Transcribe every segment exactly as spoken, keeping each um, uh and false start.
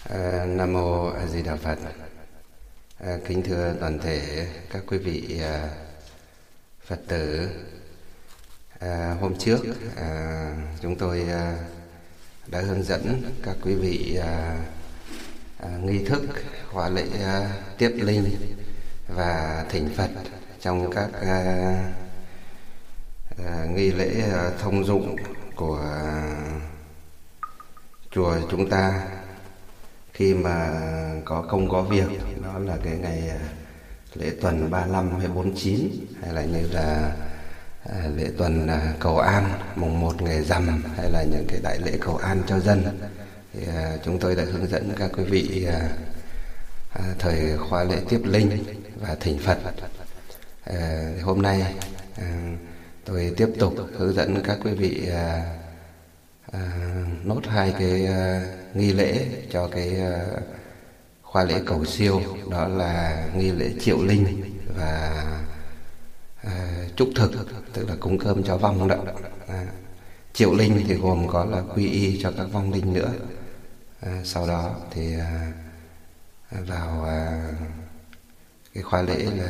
À, Nam mô A Di Đà Phật. À, kính thưa toàn thể các quý vị à, Phật tử. À, hôm trước à, chúng tôi à, đã hướng dẫn các quý vị à, à, nghi thức khóa lễ à, tiếp linh và thỉnh Phật trong các à, à, nghi lễ à, thông dụng của à, chùa chúng ta. Khi mà có công có việc, đó là cái ngày lễ tuần ba mươi lăm hay bốn mươi chín, hay là như là à, lễ tuần à, cầu an mùng một ngày rằm, hay là những cái đại lễ cầu an cho dân, thì à, chúng tôi đã hướng dẫn các quý vị à, à, thời khóa lễ tiếp linh và thỉnh Phật. À, hôm nay à, tôi tiếp tục hướng dẫn các quý vị à, à, nốt hai cái à, nghi lễ cho cái à, khóa lễ cầu siêu, đó là nghi lễ triệu linh và à, chúc thực, tức là cúng cơm cho vong đó. À, triệu linh thì gồm có là quy y cho các vong linh nữa. À, sau đó thì à, vào à, cái khóa lễ là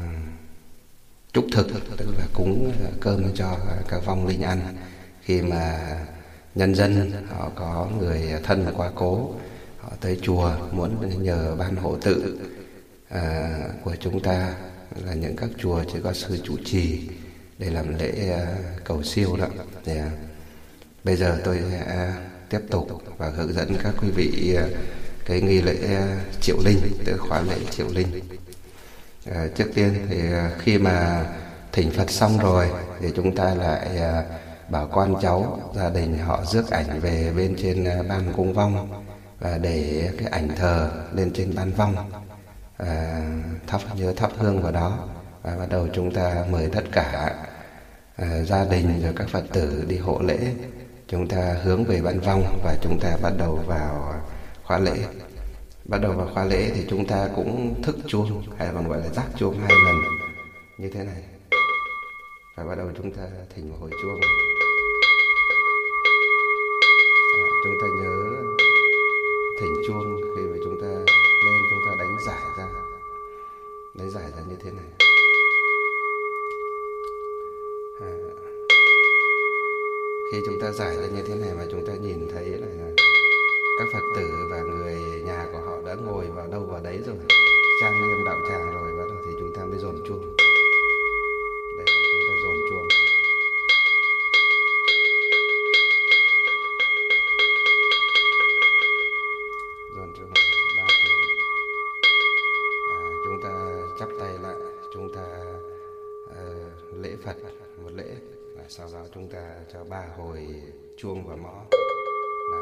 chúc thực, tức là cúng cơm cho các vong linh ăn. Khi mà nhân dân họ có người thân quá cố, họ tới chùa muốn nhờ ban hộ tự à, của chúng ta, là những các chùa chỉ có sư chủ trì để làm lễ à, cầu siêu đó. Thì à, bây giờ tôi sẽ tiếp tục và hướng dẫn các quý vị à, cái nghi lễ à, triệu linh, tức khóa lễ triệu linh. À, trước tiên thì à, khi mà thỉnh Phật xong rồi thì chúng ta lại à, bảo con cháu gia đình họ rước ảnh về bên trên ban cung vong và để cái ảnh thờ lên trên ban vong, à, thắp nhớ thắp hương vào đó, và bắt đầu chúng ta mời tất cả à, gia đình rồi các Phật tử đi hộ lễ. Chúng ta hướng về ban vong và chúng ta bắt đầu vào khóa lễ. Bắt đầu vào khóa lễ thì chúng ta cũng thức chuông, hay còn gọi là rắc chuông hai lần như thế này, và bắt đầu chúng ta thỉnh một hồi chuông. À, chúng ta nhớ thỉnh chuông khi mà chúng ta lên, chúng ta đánh giải ra, đánh giải ra như thế này. À, khi chúng ta giải ra như thế này mà chúng ta nhìn thấy là các Phật tử và người nhà của họ đã ngồi vào đâu vào đấy rồi, trang nghiêm đạo tràng rồi, bắt đầu thì chúng ta mới dồn chuông. Đây, chúng ta dồn chuông. Dồn chuông ba tiếng. À, chúng ta chắp tay lại, chúng ta uh, lễ Phật một lễ, và sau đó chúng ta cho ba hồi chuông và mõ. Đó.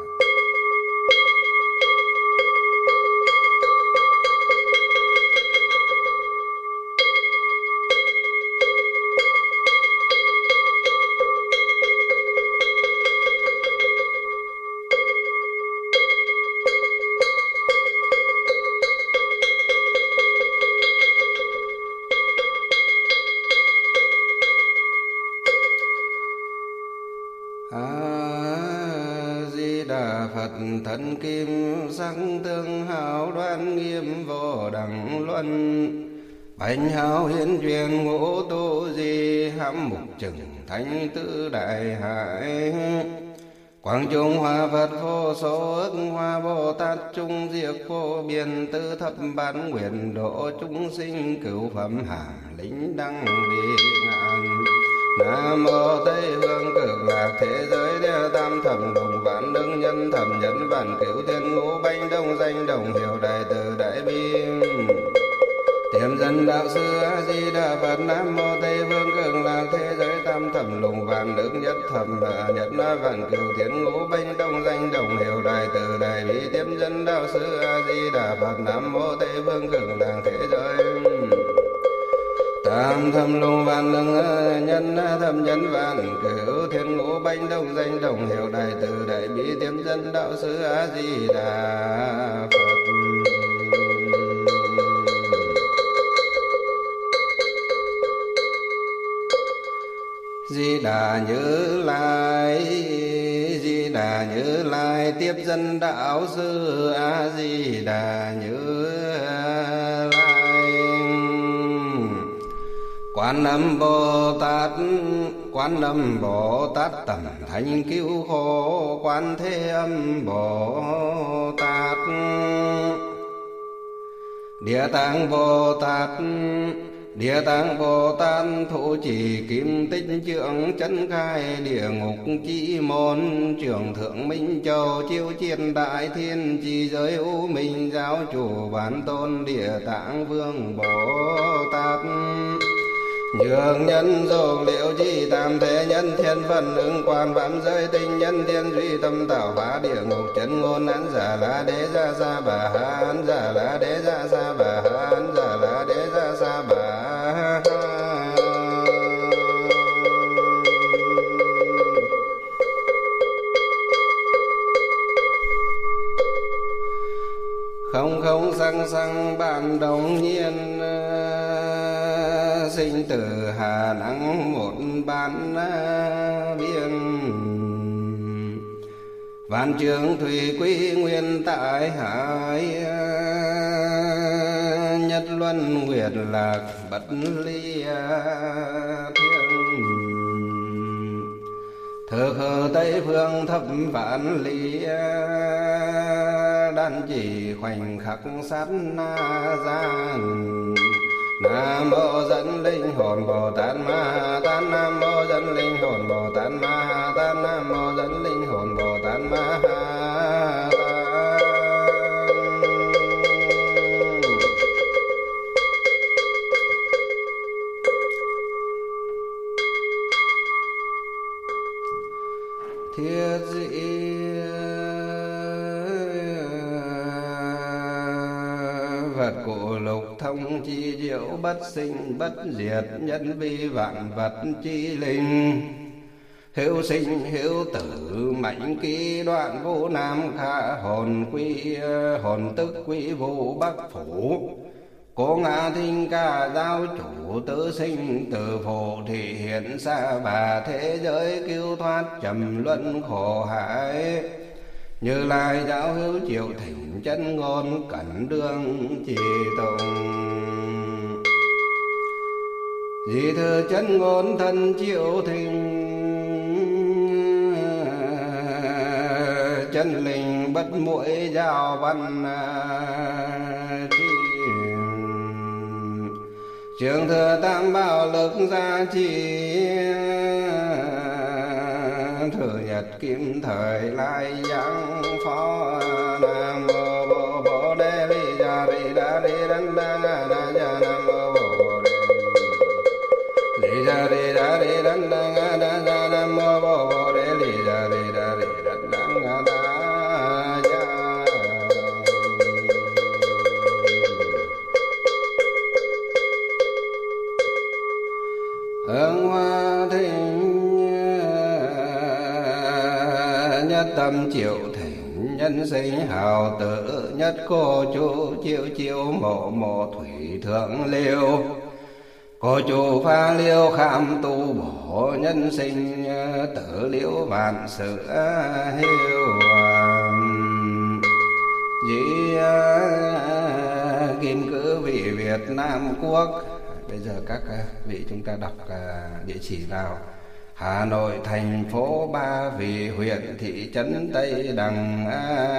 Phật thân kim sắc tương hào đoan nghiêm vô đẳng luân, bạch hào hiến truyền ngũ tu di hám mục trừng thánh tứ đại hải, quang trung hòa Phật vô số ức hoa Bồ Tát trung diệt vô biên tư thập bán nguyện độ chúng sinh cửu phẩm hàm lính đăng bị ngạn. Nam mô Tây Hương Cực Lạc thế giới địa tam thập đồng vạn đức nhân thập nhân vạn cửu thiên ngũ bánh đông danh đồng hiệu đại từ đại bi tiệm dân đạo sư A Di Đà Phật. Nam mô Tây Hương Cực Lạc thế giới tam thập lục vạn đức nhất thập nhất vạn cửu thiên ngũ bánh đông danh đồng hiệu đại từ đại bi tiệm dân đạo sư A Di Đà Phật. Nam mô Tây Hương Cực Lạc thế giới tam thầm lục vạn lưng nhân thầm nhân vạn cửu thiên ngũ bánh đông danh đồng hiệu đại từ đại bi tiệm dân đạo sư A Di Đà Phật. Di Đà Như Lai, Di Đà Đà, Như Lai tiếp dân đạo sư A Di Đà, Như Lai. Quan Âm Bồ Tát, Quan Âm Bồ Tát tầm thánh cứu khổ, Quan Thế Âm Bồ Tát. Địa Tạng Bồ Tát, Địa Tạng Bồ Tát thủ trì kim tích trượng, chân khai địa ngục chi môn, trưởng thượng minh châu chiêu chiên đại thiên, trì giới u minh giáo chủ bản tôn Địa Tạng Vương Bồ Tát. Nhường nhân dầu liệu chi tam thế nhân thiên phần ứng quan vạn giới tinh nhân thiên duy tâm tạo hóa địa ngục chân ngôn án giả la đế gia sa bà án giả la đế gia sa bà án giả la đế gia sa bà. Không không sang sang bản đồng nhiên, sinh từ hà nắng một ban biên. Vạn trường thủy quý nguyên tại hải, nhất luân nguyệt lạc bất ly thiên. Thờ khờ Tây phương thập vạn lý, đan chỉ khoảnh khắc sát na gian. Nam mô dẫn linh hồn Bồ Tát Ma Tát, Nam mô dẫn linh hồn Bồ Tát Ma Tát, Nam mô dẫn linh hồn Bồ Tát Ma Tát. Thiết dĩ Phật cụ lục thông chi diệu, bất sinh bất diệt, nhân vi vạn vật chi linh. Hữu sinh hữu tử mãnh kỳ đoạn, vô nam khả hồn quy, hồn tức quý vụ bắc phủ. Cố ngã thinh ca giáo chủ, tự sinh tự phụ thị hiện xa bà, thế giới cứu thoát trầm luân khổ hải. Như Lai giáo hữu triệu thỉnh, chân ngôn cẩn đương trì tùng. Di thư chân ngôn thân triệu thỉnh, chân linh bất muội giáo văn chi. Trường thừa tam bảo lực gia trì, thừa nhật kim thời lai giáng phó. Nam mô Bồ Bồ Đề Li Gia Ri Đa Ri Đan Đa Nga Đa Gia. Nam mô Bồ Đề Li Gia Ri Đa Ri Đan Đa Nga Đa Gia. Nam mô Bồ Bồ Đề Li Gia Ri Đa Ri Đan Đa Nga Đa Gia. Hương hoa thịnh nhất tâm triệu thỉnh, nhân sinh hào tử nhất cô chú chiêu chiêu mộ mộ thủy thượng liêu. Cô chú pha liêu kham tu bổ, nhân sinh tử liễu vạn sự hiếu. Dĩ kim cử vị Việt Nam quốc. Bây giờ các vị chúng ta đọc địa chỉ vào: Hà Nội thành phố Ba Vì, huyện thị trấn Tây Đằng,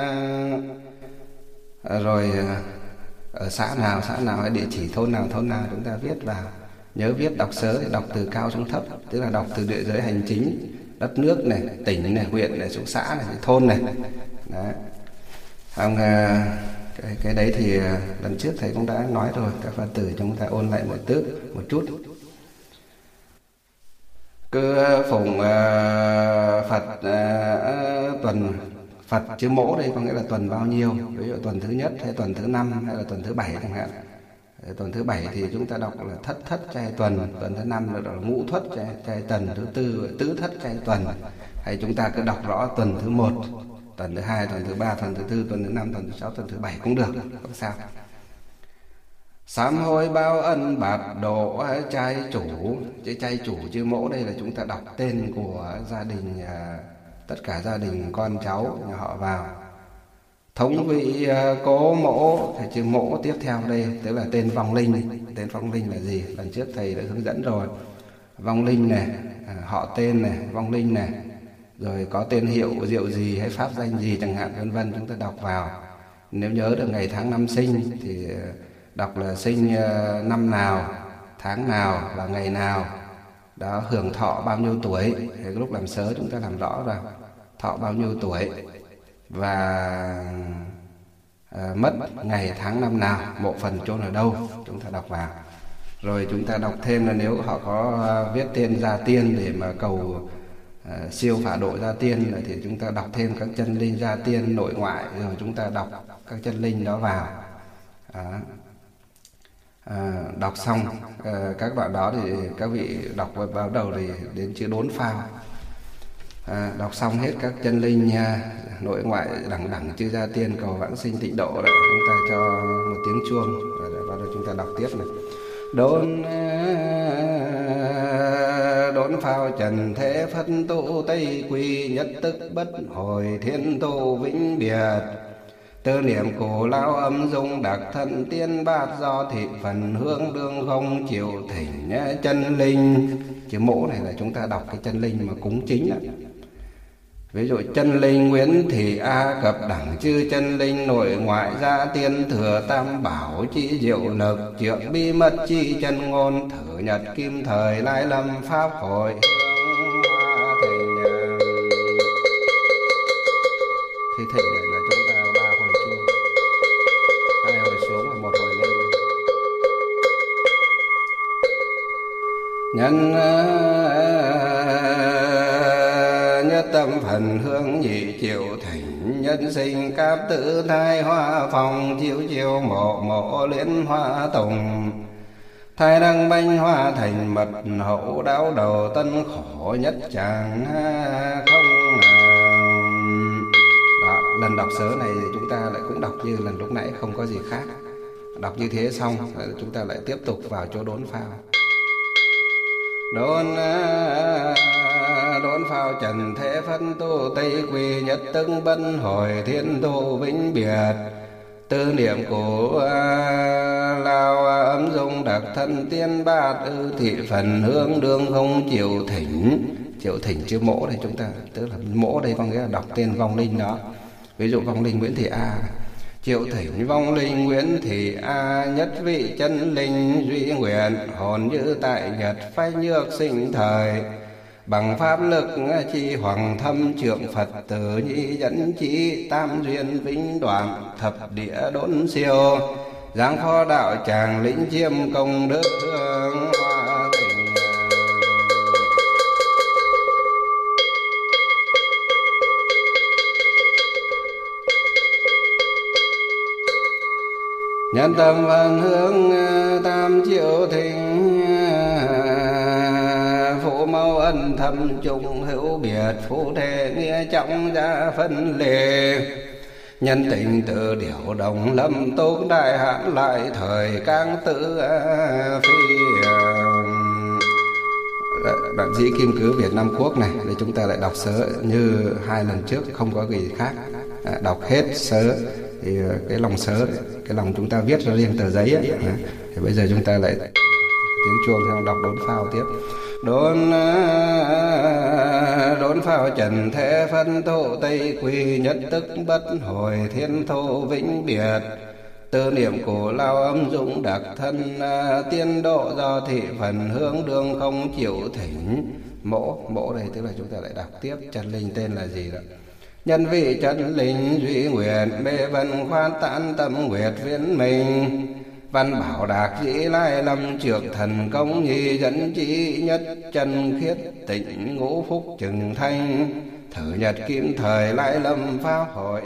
rồi ở xã nào xã nào hay địa chỉ thôn nào thôn nào chúng ta viết vào. Nhớ viết đọc sớ, đọc từ cao xuống thấp, tức là đọc từ địa giới hành chính, đất nước này, tỉnh này, huyện này, xuống xã này, thôn này. Đấy. Ông, cái, cái đấy thì lần trước thầy cũng đã nói rồi, các Phật tử chúng ta ôn lại một tước một chút. Cứ phụng uh, Phật uh, tuần Phật chữ mỗ đây có nghĩa là tuần bao nhiêu, ví dụ tuần thứ nhất hay tuần thứ năm hay là tuần thứ bảy chẳng hạn. Tuần thứ bảy thì chúng ta đọc là thất thất trai tuần, tuần thứ năm là ngũ thất trai, trai tuần, thứ tư tứ thất trai tuần. Hay chúng ta cứ đọc rõ tuần thứ một, tuần thứ hai, tuần thứ ba, tuần thứ tư, tuần thứ năm, tuần thứ sáu, tuần thứ bảy cũng được, không sao. Sám hối báo ân bạt độ trai chủ. Chữ trai chủ chữ mỗ đây là chúng ta đọc tên của gia đình tất cả gia đình con cháu nhà họ vào. Thống vị cố mỗ, thầy chữ mỗ tiếp theo đây, tức là tên vong linh. Tên vong linh là gì? Lần trước thầy đã hướng dẫn rồi. Vong linh này, họ tên này, vong linh này, rồi có tên hiệu diệu gì hay pháp danh gì chẳng hạn, vân vân, chúng ta đọc vào. Nếu nhớ được ngày tháng năm sinh thì đọc là sinh năm nào, tháng nào và ngày nào, đó, hưởng thọ bao nhiêu tuổi. Thì lúc làm sớ chúng ta làm rõ rồi, thọ bao nhiêu tuổi và à, mất ngày tháng năm nào, mộ phần chôn ở đâu, chúng ta đọc vào. Rồi chúng ta đọc thêm là nếu họ có viết tên gia tiên để mà cầu uh, siêu phả độ gia tiên thì chúng ta đọc thêm các chân linh gia tiên nội ngoại, rồi chúng ta đọc các chân linh đó vào. Đó. À, đọc xong à, các đoạn đó thì các vị đọc vào đầu thì đến chữ đốn phao. À, đọc xong hết các chân linh nha, nội ngoại đẳng đẳng chư gia tiên cầu vãng sinh tịnh độ, đấy chúng ta cho một tiếng chuông và bắt đầu chúng ta đọc tiếp này. Đốn đốn phao trần thế phân tụ tây quy, nhất tức bất hồi thiên tu vĩnh biệt. Tư niệm cổ lao âm dung đặc thân tiên bát, do thị phần hương đương không chịu thỉnh chân linh. Chữ mỗ này là chúng ta đọc cái chân linh mà cúng chính đó. Ví dụ chân linh Nguyễn Thị A cập đẳng chư chân linh nội ngoại gia tiên, thừa tam bảo chi diệu lực, trượng bi mật chi chân ngôn, thử nhật kim thời lai lâm pháp hội. Khi thỉnh này là chúng ta ba hồi chuông, hai hồi xuống và một hồi lên. Nhân nhất tâm phần hương nhị triệu thỉnh, nhân sinh cáp tử thai hoa phòng, chiếu chiếu mộ mộ liên hoa tùng. Thai đăng bánh hoa thành mật hậu, đáo đầu tân khổ nhất chàng không. Đó, lần đọc sớ này thì chúng ta lại cũng đọc như lần lúc nãy, không có gì khác. Đọc như thế xong chúng ta lại tiếp tục vào chỗ đốn phao. Đốn đốn phao trần thế phân tu tây quy, nhất tức bân hồi thiên tu vĩnh biệt. Tư niệm cổ lao ấm dung đặc thân tiên bát, ư thị phần hương đương không chịu thỉnh. Chịu thỉnh chữ mỗ này chúng ta, tức là mỗ đây có nghĩa là đọc tên vong linh đó. Ví dụ vong linh Nguyễn Thị A, triệu thỉnh vong linh Nguyễn Thị A, nhất vị chân linh duy nguyện, hồn như tại nhật phách nhược sinh thời. Bằng pháp lực chi hoàng thâm, trượng Phật tử nhi dẫn chí, tam duyên vĩnh đoạn, thập địa đốn siêu. Giáng phó đạo tràng lĩnh chiêm công đức hương hoa tình. Nhân tâm văn hướng tam triệu thỉnh, phụ mẫu ân thâm chung hữu biệt, phụ thể nghĩa trọng gia phân lề. Nhân tình tự điểu đồng lâm tốt, đại hãn lại thời cang tự phi. Đoạn dĩ kim cứ Việt Nam Quốc này để chúng ta lại đọc sớ như hai lần trước, không có gì khác. Đọc hết sớ thì cái lòng sớ, cái lòng chúng ta viết ra riêng tờ giấy ấy. Thì bây giờ chúng ta lại tiếng chuông theo đọc đốn phao tiếp. Đốn đốn phao trần thế phân thụ tây quy, nhất tức bất hồi thiên thụ vĩnh biệt. Tư niệm cổ lao âm dũng đặc thân tiên độ, do thị phần hương đương không chịu thỉnh. Mỗ mỗ đây tức là chúng ta lại đọc tiếp chân linh tên là gì đó. Nhân vị chân linh duy nguyện, mê vân khoan tán tâm nguyệt viên mình. Văn bảo đạc dĩ lai lâm, trượng thần công nhi dẫn chỉ, nhất chân khiết tịnh ngũ phúc trừng thanh. Thử nhật kim thời lai lâm pháp hội.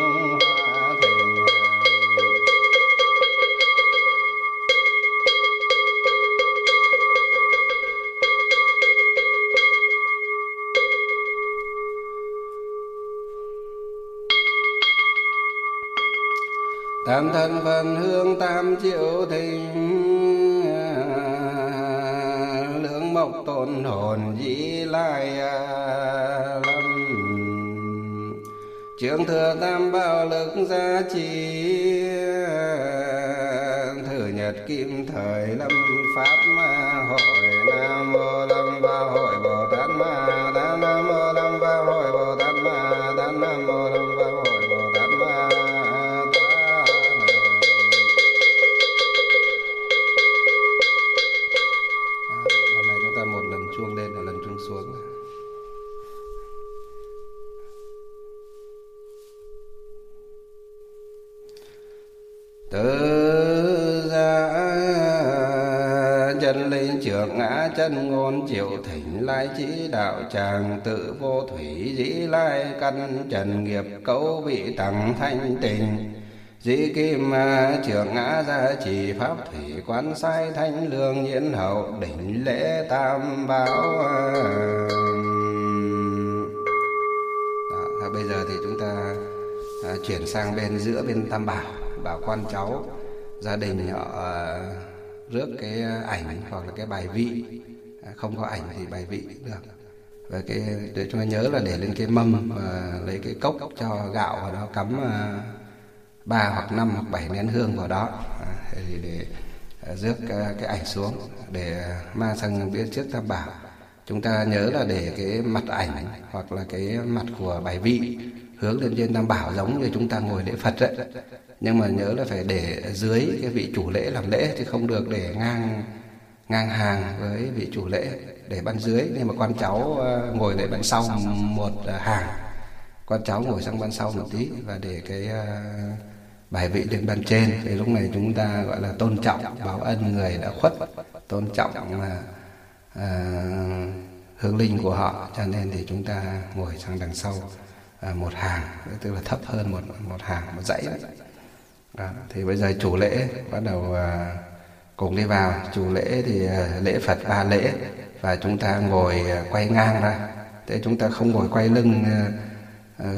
Tam thân phần hương tam triệu thỉnh, lưỡng mộc tôn hồn dĩ lai lâm. Trường thừa tam bảo lực gia trì, thử nhật kim thời lâm pháp hội. Nam mô Lâm Bảo Hội Bồ Tát Ma Đa. Nam mô Lâm Bảo Hội Bồ Tát Ma Đa. Nam mô Lâm Bảo Hội Bồ Tát Ma Đa. Lần này chúng ta một lần chuông lên và lần chuông xuống. Tứ gia chân linh trưởng ngã chân ngôn triệu thỉnh lai chỉ đạo tràng tự vô thủy dĩ lai căn trần nghiệp cấu vị tặng thanh tình dĩ kim trưởng ngã gia trì pháp thủy quán sai thanh lương nhiễn hậu đỉnh lễ tam bảo. Đó, bây giờ thì chúng ta à, chuyển sang bên giữa bên tam bảo, bảo con cháu gia đình họ rước cái ảnh hoặc là cái bài vị, không có ảnh thì bài vị cũng được. Và cái để chúng ta nhớ là để lên cái mâm và lấy cái cốc cho gạo vào đó, cắm ba hoặc năm hoặc bảy nén hương vào đó thì để rước cái ảnh xuống để mang sang bên trước tam bảo. Chúng ta nhớ là để cái mặt ảnh hoặc là cái mặt của bài vị hướng lên trên tam bảo giống như chúng ta ngồi lễ Phật đấy. Nhưng mà nhớ là phải để dưới cái vị chủ lễ làm lễ, chứ không được để ngang ngang hàng với vị chủ lễ, để ban dưới. Nhưng mà con cháu ngồi lại ban sau một hàng, con cháu ngồi sang ban sau một tí và để cái bài vị lên ban trên. Thì lúc này chúng ta gọi là tôn trọng báo ân người đã khuất, tôn trọng là à, hương linh của họ, cho nên thì chúng ta ngồi sang đằng sau à, một hàng, tức là thấp hơn một một hàng, một dãy đấy. Đó, thì bây giờ chủ lễ bắt đầu à, cùng đi vào. Chủ lễ thì à, lễ Phật ba lễ và chúng ta ngồi à, quay ngang ra. Thế chúng ta không ngồi quay lưng à, à,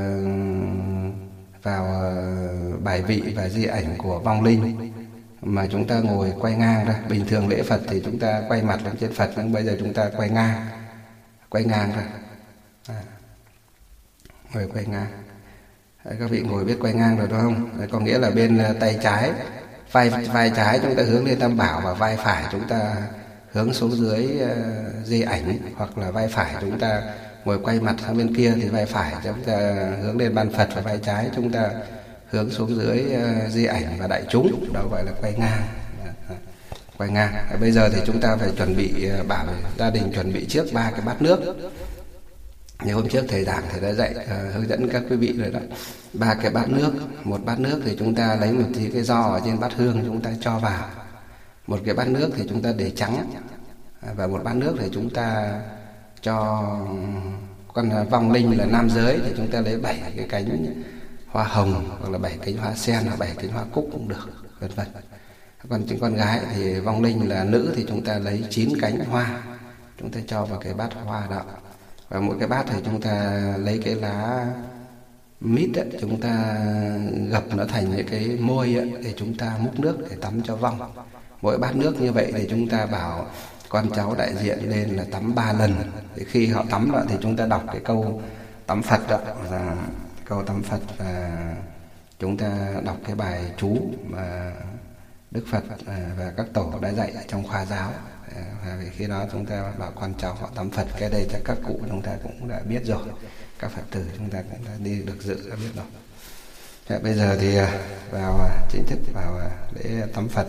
vào à, bài vị và di ảnh của vong linh, mà chúng ta ngồi quay ngang ra. Bình thường lễ Phật thì chúng ta quay mặt lên trên Phật, nhưng bây giờ chúng ta quay ngang, quay ngang ra, à, ngồi quay ngang. Đấy, các vị ngồi biết quay ngang rồi đúng không? Đấy, có nghĩa là bên tay trái, vai vai trái chúng ta hướng lên tam bảo và vai phải chúng ta hướng xuống dưới uh, di ảnh, hoặc là vai phải chúng ta ngồi quay mặt sang bên kia thì vai phải chúng ta hướng lên ban Phật và vai trái chúng ta hướng xuống dưới uh, di ảnh và đại chúng. Đó gọi là quay ngang. Quay ngang. Và bây giờ thì chúng ta phải chuẩn bị, uh, bảo gia đình chuẩn bị trước ba cái bát nước. Như hôm trước thầy giảng thầy đã dạy uh, hướng dẫn các quý vị rồi đó. Ba cái bát nước, một bát nước thì chúng ta lấy một tí cái giò ở trên bát hương chúng ta cho vào. Một cái bát nước thì chúng ta để trắng, và một bát nước thì chúng ta cho con vong linh là nam giới thì chúng ta lấy bảy cái cánh hoa hồng, hoặc là bảy cánh hoa sen, hoặc bảy cánh hoa cúc cũng được, vân vân. Còn chính con gái thì vong linh là nữ thì chúng ta lấy chín cánh hoa, chúng ta cho vào cái bát hoa đó. Và mỗi cái bát thì chúng ta lấy cái lá mít ấy, chúng ta gập nó thành những cái môi ấy, để chúng ta múc nước để tắm cho vong. Mỗi bát nước như vậy thì chúng ta bảo con cháu đại diện lên là tắm ba lần. Thì khi họ tắm đó thì chúng ta đọc cái câu tắm Phật đó, là câu tắm Phật, và chúng ta đọc cái bài chú mà Đức Phật và các tổ đã dạy ở trong khoa giáo. Và vì khi đó chúng ta bảo con cháu họ tắm Phật, cái đây chắc các cụ chúng ta cũng đã biết rồi, các Phật tử chúng ta cũng đã đi được dự đã biết rồi. Thế bây giờ thì vào chính thức vào lễ tắm Phật.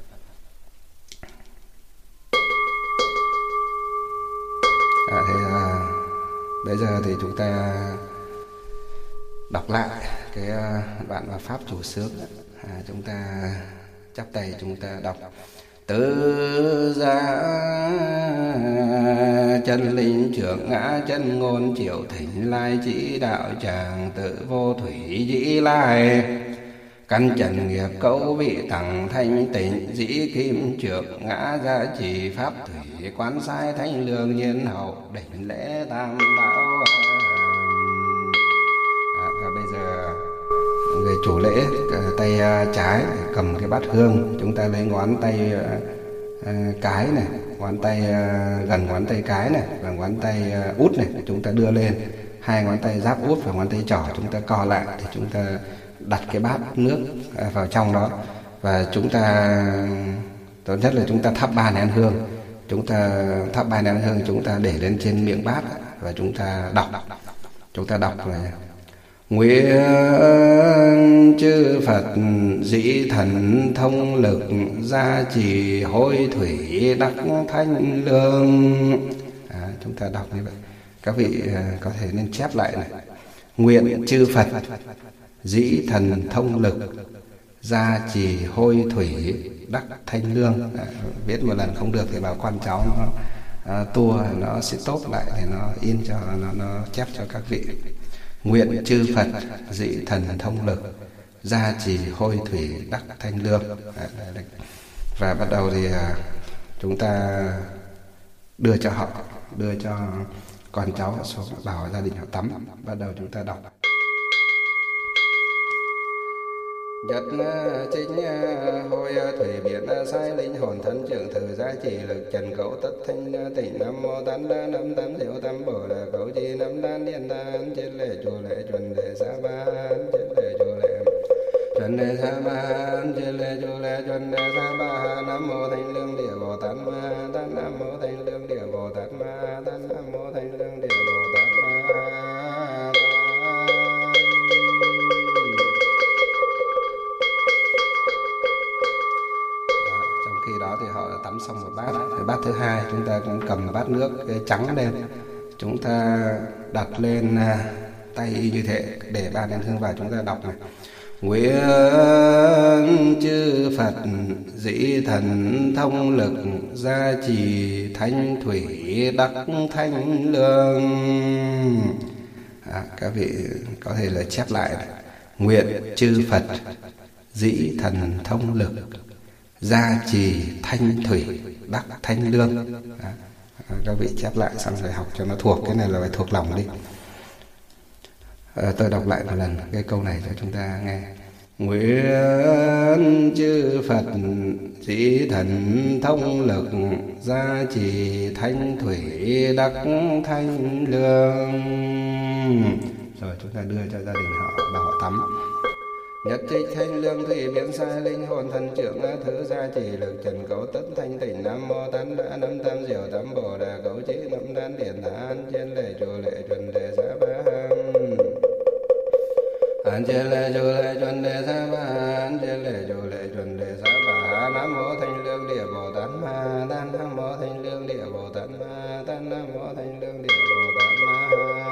À, thế à, bây giờ thì chúng ta đọc lại cái đoạn và pháp chủ sướng. À, chúng ta chắp tay chúng ta đọc: Tứ gia chân linh trưởng ngã chân ngôn triệu thỉnh lai chỉ đạo tràng tự vô thủy dĩ lai căn trần nghiệp cấu vị tặng thanh tịnh dĩ kim trượng ngã gia trì pháp thủy quán sai thanh lương nhiên hậu đỉnh lễ tam bảo. À, và bây giờ người chủ lễ tay trái cầm cái bát hương, chúng ta lấy ngón tay cái này, ngón tay gần ngón tay cái này và ngón tay út này, chúng ta đưa lên hai ngón tay giáp út và ngón tay trỏ chúng ta co lại thì chúng ta đặt cái bát nước vào trong đó, và chúng ta tốt nhất là chúng ta thắp ba nén hương. Chúng ta thắp ba nén hương, chúng ta để lên trên miệng bát và chúng ta đọc. Chúng ta đọc là: Nguyện chư Phật dĩ thần thông lực, gia trì hôi thủy đắc thanh lương. À, chúng ta đọc như vậy. Các vị có thể nên chép lại này: Nguyện chư Phật dĩ thần thông lực, gia trì hôi thủy đắc thanh lương. À, viết một lần không được thì bảo con cháu nó à, tua nó sẽ tốt lại thì nó in cho nó, nó chép cho các vị. Nguyện chư Phật dĩ thần thông lực, gia trì hôi thủy đắc thanh lương. À, và bắt đầu thì à, chúng ta đưa cho họ, đưa cho con cháu xuống, bảo gia đình họ tắm. Bắt đầu chúng ta đọc: Nhất chính hôi thủy biển sai linh hồn thân trưởng thử gia trì lực trần cấu tất thanh tỉnh. Nam mô tán đa năm tám diệu tam bồ đề cấu chi năm đan điện đan trên lễ chùa lễ chuẩn đề sa ban trên lễ chùa lễ chuẩn đề sa ban trên lễ chùa lễ chuẩn đề sa ban. Nam mô thanh lương địa bồ tát ma tát. Nam mô thanh lương địa bồ tát ma tát. Nam mô thanh lương địa bồ tát ma. Khi đó thì họ tắm xong một bát. Thì bát thứ hai chúng ta cũng cầm bát nước trắng lên, chúng ta đặt lên tay như thế để ba nén hương vào. Chúng ta đọc này: Nguyện chư Phật dĩ thần thông lực, gia trì thanh thủy đắc thanh lương. À, các vị có thể là chép lại này: Nguyện chư Phật dĩ thần thông lực, gia trì thanh thủy đắc thanh lương. À, các vị chép lại xong rồi học cho nó thuộc. Cái này là phải thuộc lòng đi. À, tôi đọc lại một lần cái câu này cho chúng ta nghe: Nguyện chư Phật dĩ thần thông lực, gia trì thanh thủy đắc thanh lương. Rồi chúng ta đưa cho gia đình họ, bảo họ tắm. Nhất trích thanh lương thủy biến sai linh hồn thần trưởng thứ gia trì lực trần cấu tất thanh tỉnh. Nam mô tán đa năm tam diệu tam bồ đề cấu chi năm đan điện đan trên lễ chùa lễ chuẩn đề sa ban an trên lễ chùa lễ chuẩn đề sa ban trên lễ chùa lễ chuẩn đề sa ban. Nam mô thanh lương địa bồ tát ma tát. Nam mô thanh lương địa bồ tát ma tát. Nam mô thanh lương địa bồ tát ma.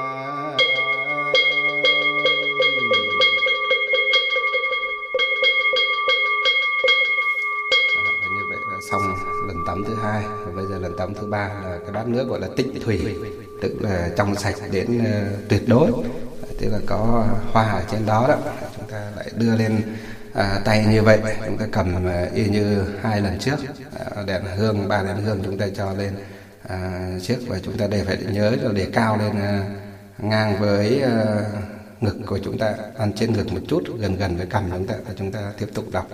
Xong lần tắm thứ hai, và bây giờ lần tắm thứ ba là cái bát nước gọi là tịnh thủy, tức là trong sạch đến uh, tuyệt đối, tức là có hoa ở trên đó đó. Chúng ta lại đưa lên uh, tay như vậy, chúng ta cầm uh, y như hai lần trước. Uh, đèn hương, ba đèn hương chúng ta cho lên uh, trước, và chúng ta đều phải nhớ là để cao lên uh, ngang với uh, ngực của chúng ta, ăn trên ngực một chút, gần gần với cằm chúng ta, và chúng ta tiếp tục đọc: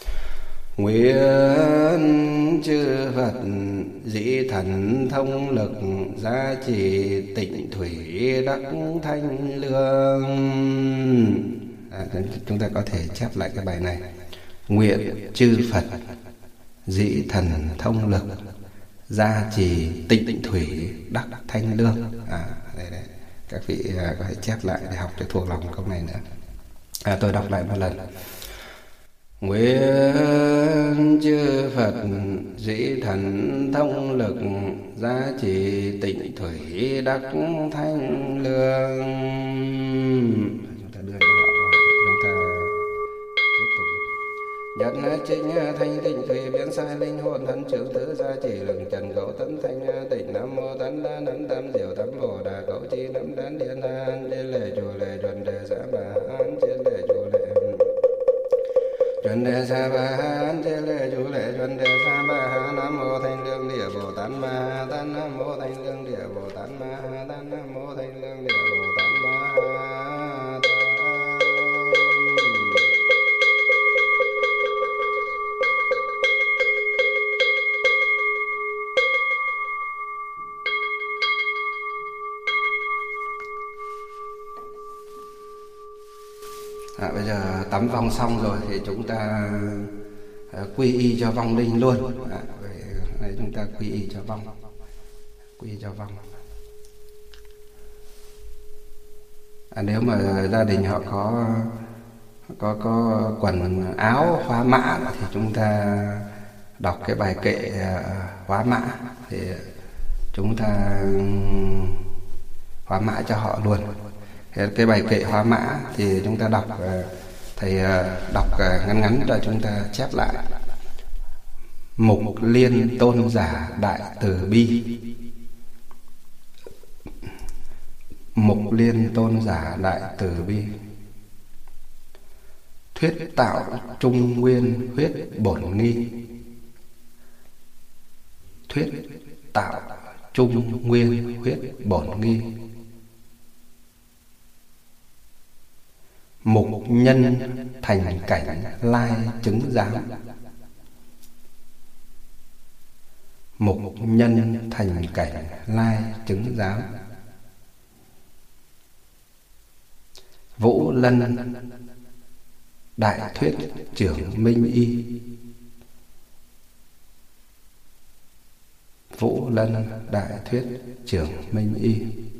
Nguyện chư Phật dĩ thần thông lực, gia trì tịnh thủy đắc thanh lương. À, chúng ta có thể chép lại cái bài này: Nguyện chư Phật dĩ thần thông lực, gia trì tịnh thủy đắc thanh lương. À, đây, đây. Các vị có thể chép lại để học cho thuộc lòng câu này nữa. À, tôi đọc lại một lần: Nguyện chư Phật dĩ thần thông lực, gia trì tịnh thủy đắc thanh lương. Chúng ta đưa cho họ và chúng ta tiếp tục. Nhất chính thanh tịnh thủy biến sai linh hồn thân trưởng thứ gia trì lực trần cấu tấn thanh tịnh. Nam mô tán đa năm tam diệu tam bồ đề cấu chi năm đan điện đan trên lễ chùa lễ chuẩn đề sa ban trên lễ chùa lễ chuẩn đề sa ban trên lễ chùa lễ chuẩn đề sa ban. Nam mô thanh lương địa bồ tát ma tát. Nam mô thanh lương địa bồ tát ma tát. Nam mô thanh lương địa bồ tát ma tát. À, bây giờ tắm vong xong rồi thì chúng ta à, quy y cho vong linh luôn. À, đấy, chúng ta quy y cho vong, quy y cho vong. À, nếu mà gia đình họ có có có quần áo hóa mã thì chúng ta đọc cái bài kệ hóa mã, thì chúng ta hóa mã cho họ luôn. Cái bài kệ hóa mã thì chúng ta đọc, thầy đọc ngắn ngắn rồi chúng ta chép lại. Mục Liên tôn giả đại từ bi. Mục Liên tôn giả đại từ bi. Thuyết tạo trung nguyên huyết bổn nghi. Thuyết tạo trung nguyên huyết bổn nghi. Mục nhân thành cảnh lai chứng giám. Mục nhân thành cảnh lai chứng giám. Vũ lân đại thuyết trưởng minh y. Vũ lân đại thuyết trưởng minh y.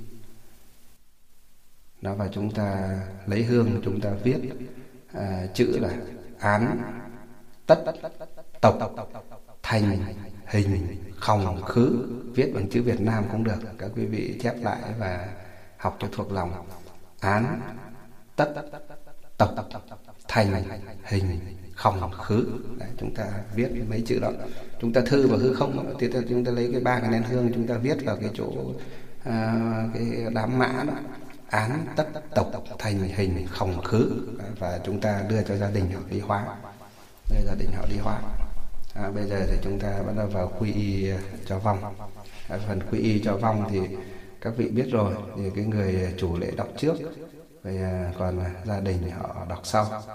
Đó, và chúng ta lấy hương, chúng ta viết à, chữ là án tất tộc thành hình khòng khứ. Viết bằng chữ Việt Nam cũng được, các quý vị chép lại và học cho thuộc lòng. Án tất tộc thành hình khòng khứ. Đấy, chúng ta viết mấy chữ đó, chúng ta thư vào hư không thì chúng ta lấy cái ba cái nén hương, chúng ta viết vào cái chỗ à, cái đám mã đó. Án tất tộc thành hình khòng khứ, và chúng ta đưa cho gia đình họ đi hóa, đưa gia đình họ đi hóa. À, bây giờ thì chúng ta bắt đầu vào quy y cho vong. À, phần quy y cho vong thì các vị biết rồi, thì cái người chủ lễ đọc trước, rồi còn gia đình họ đọc sau.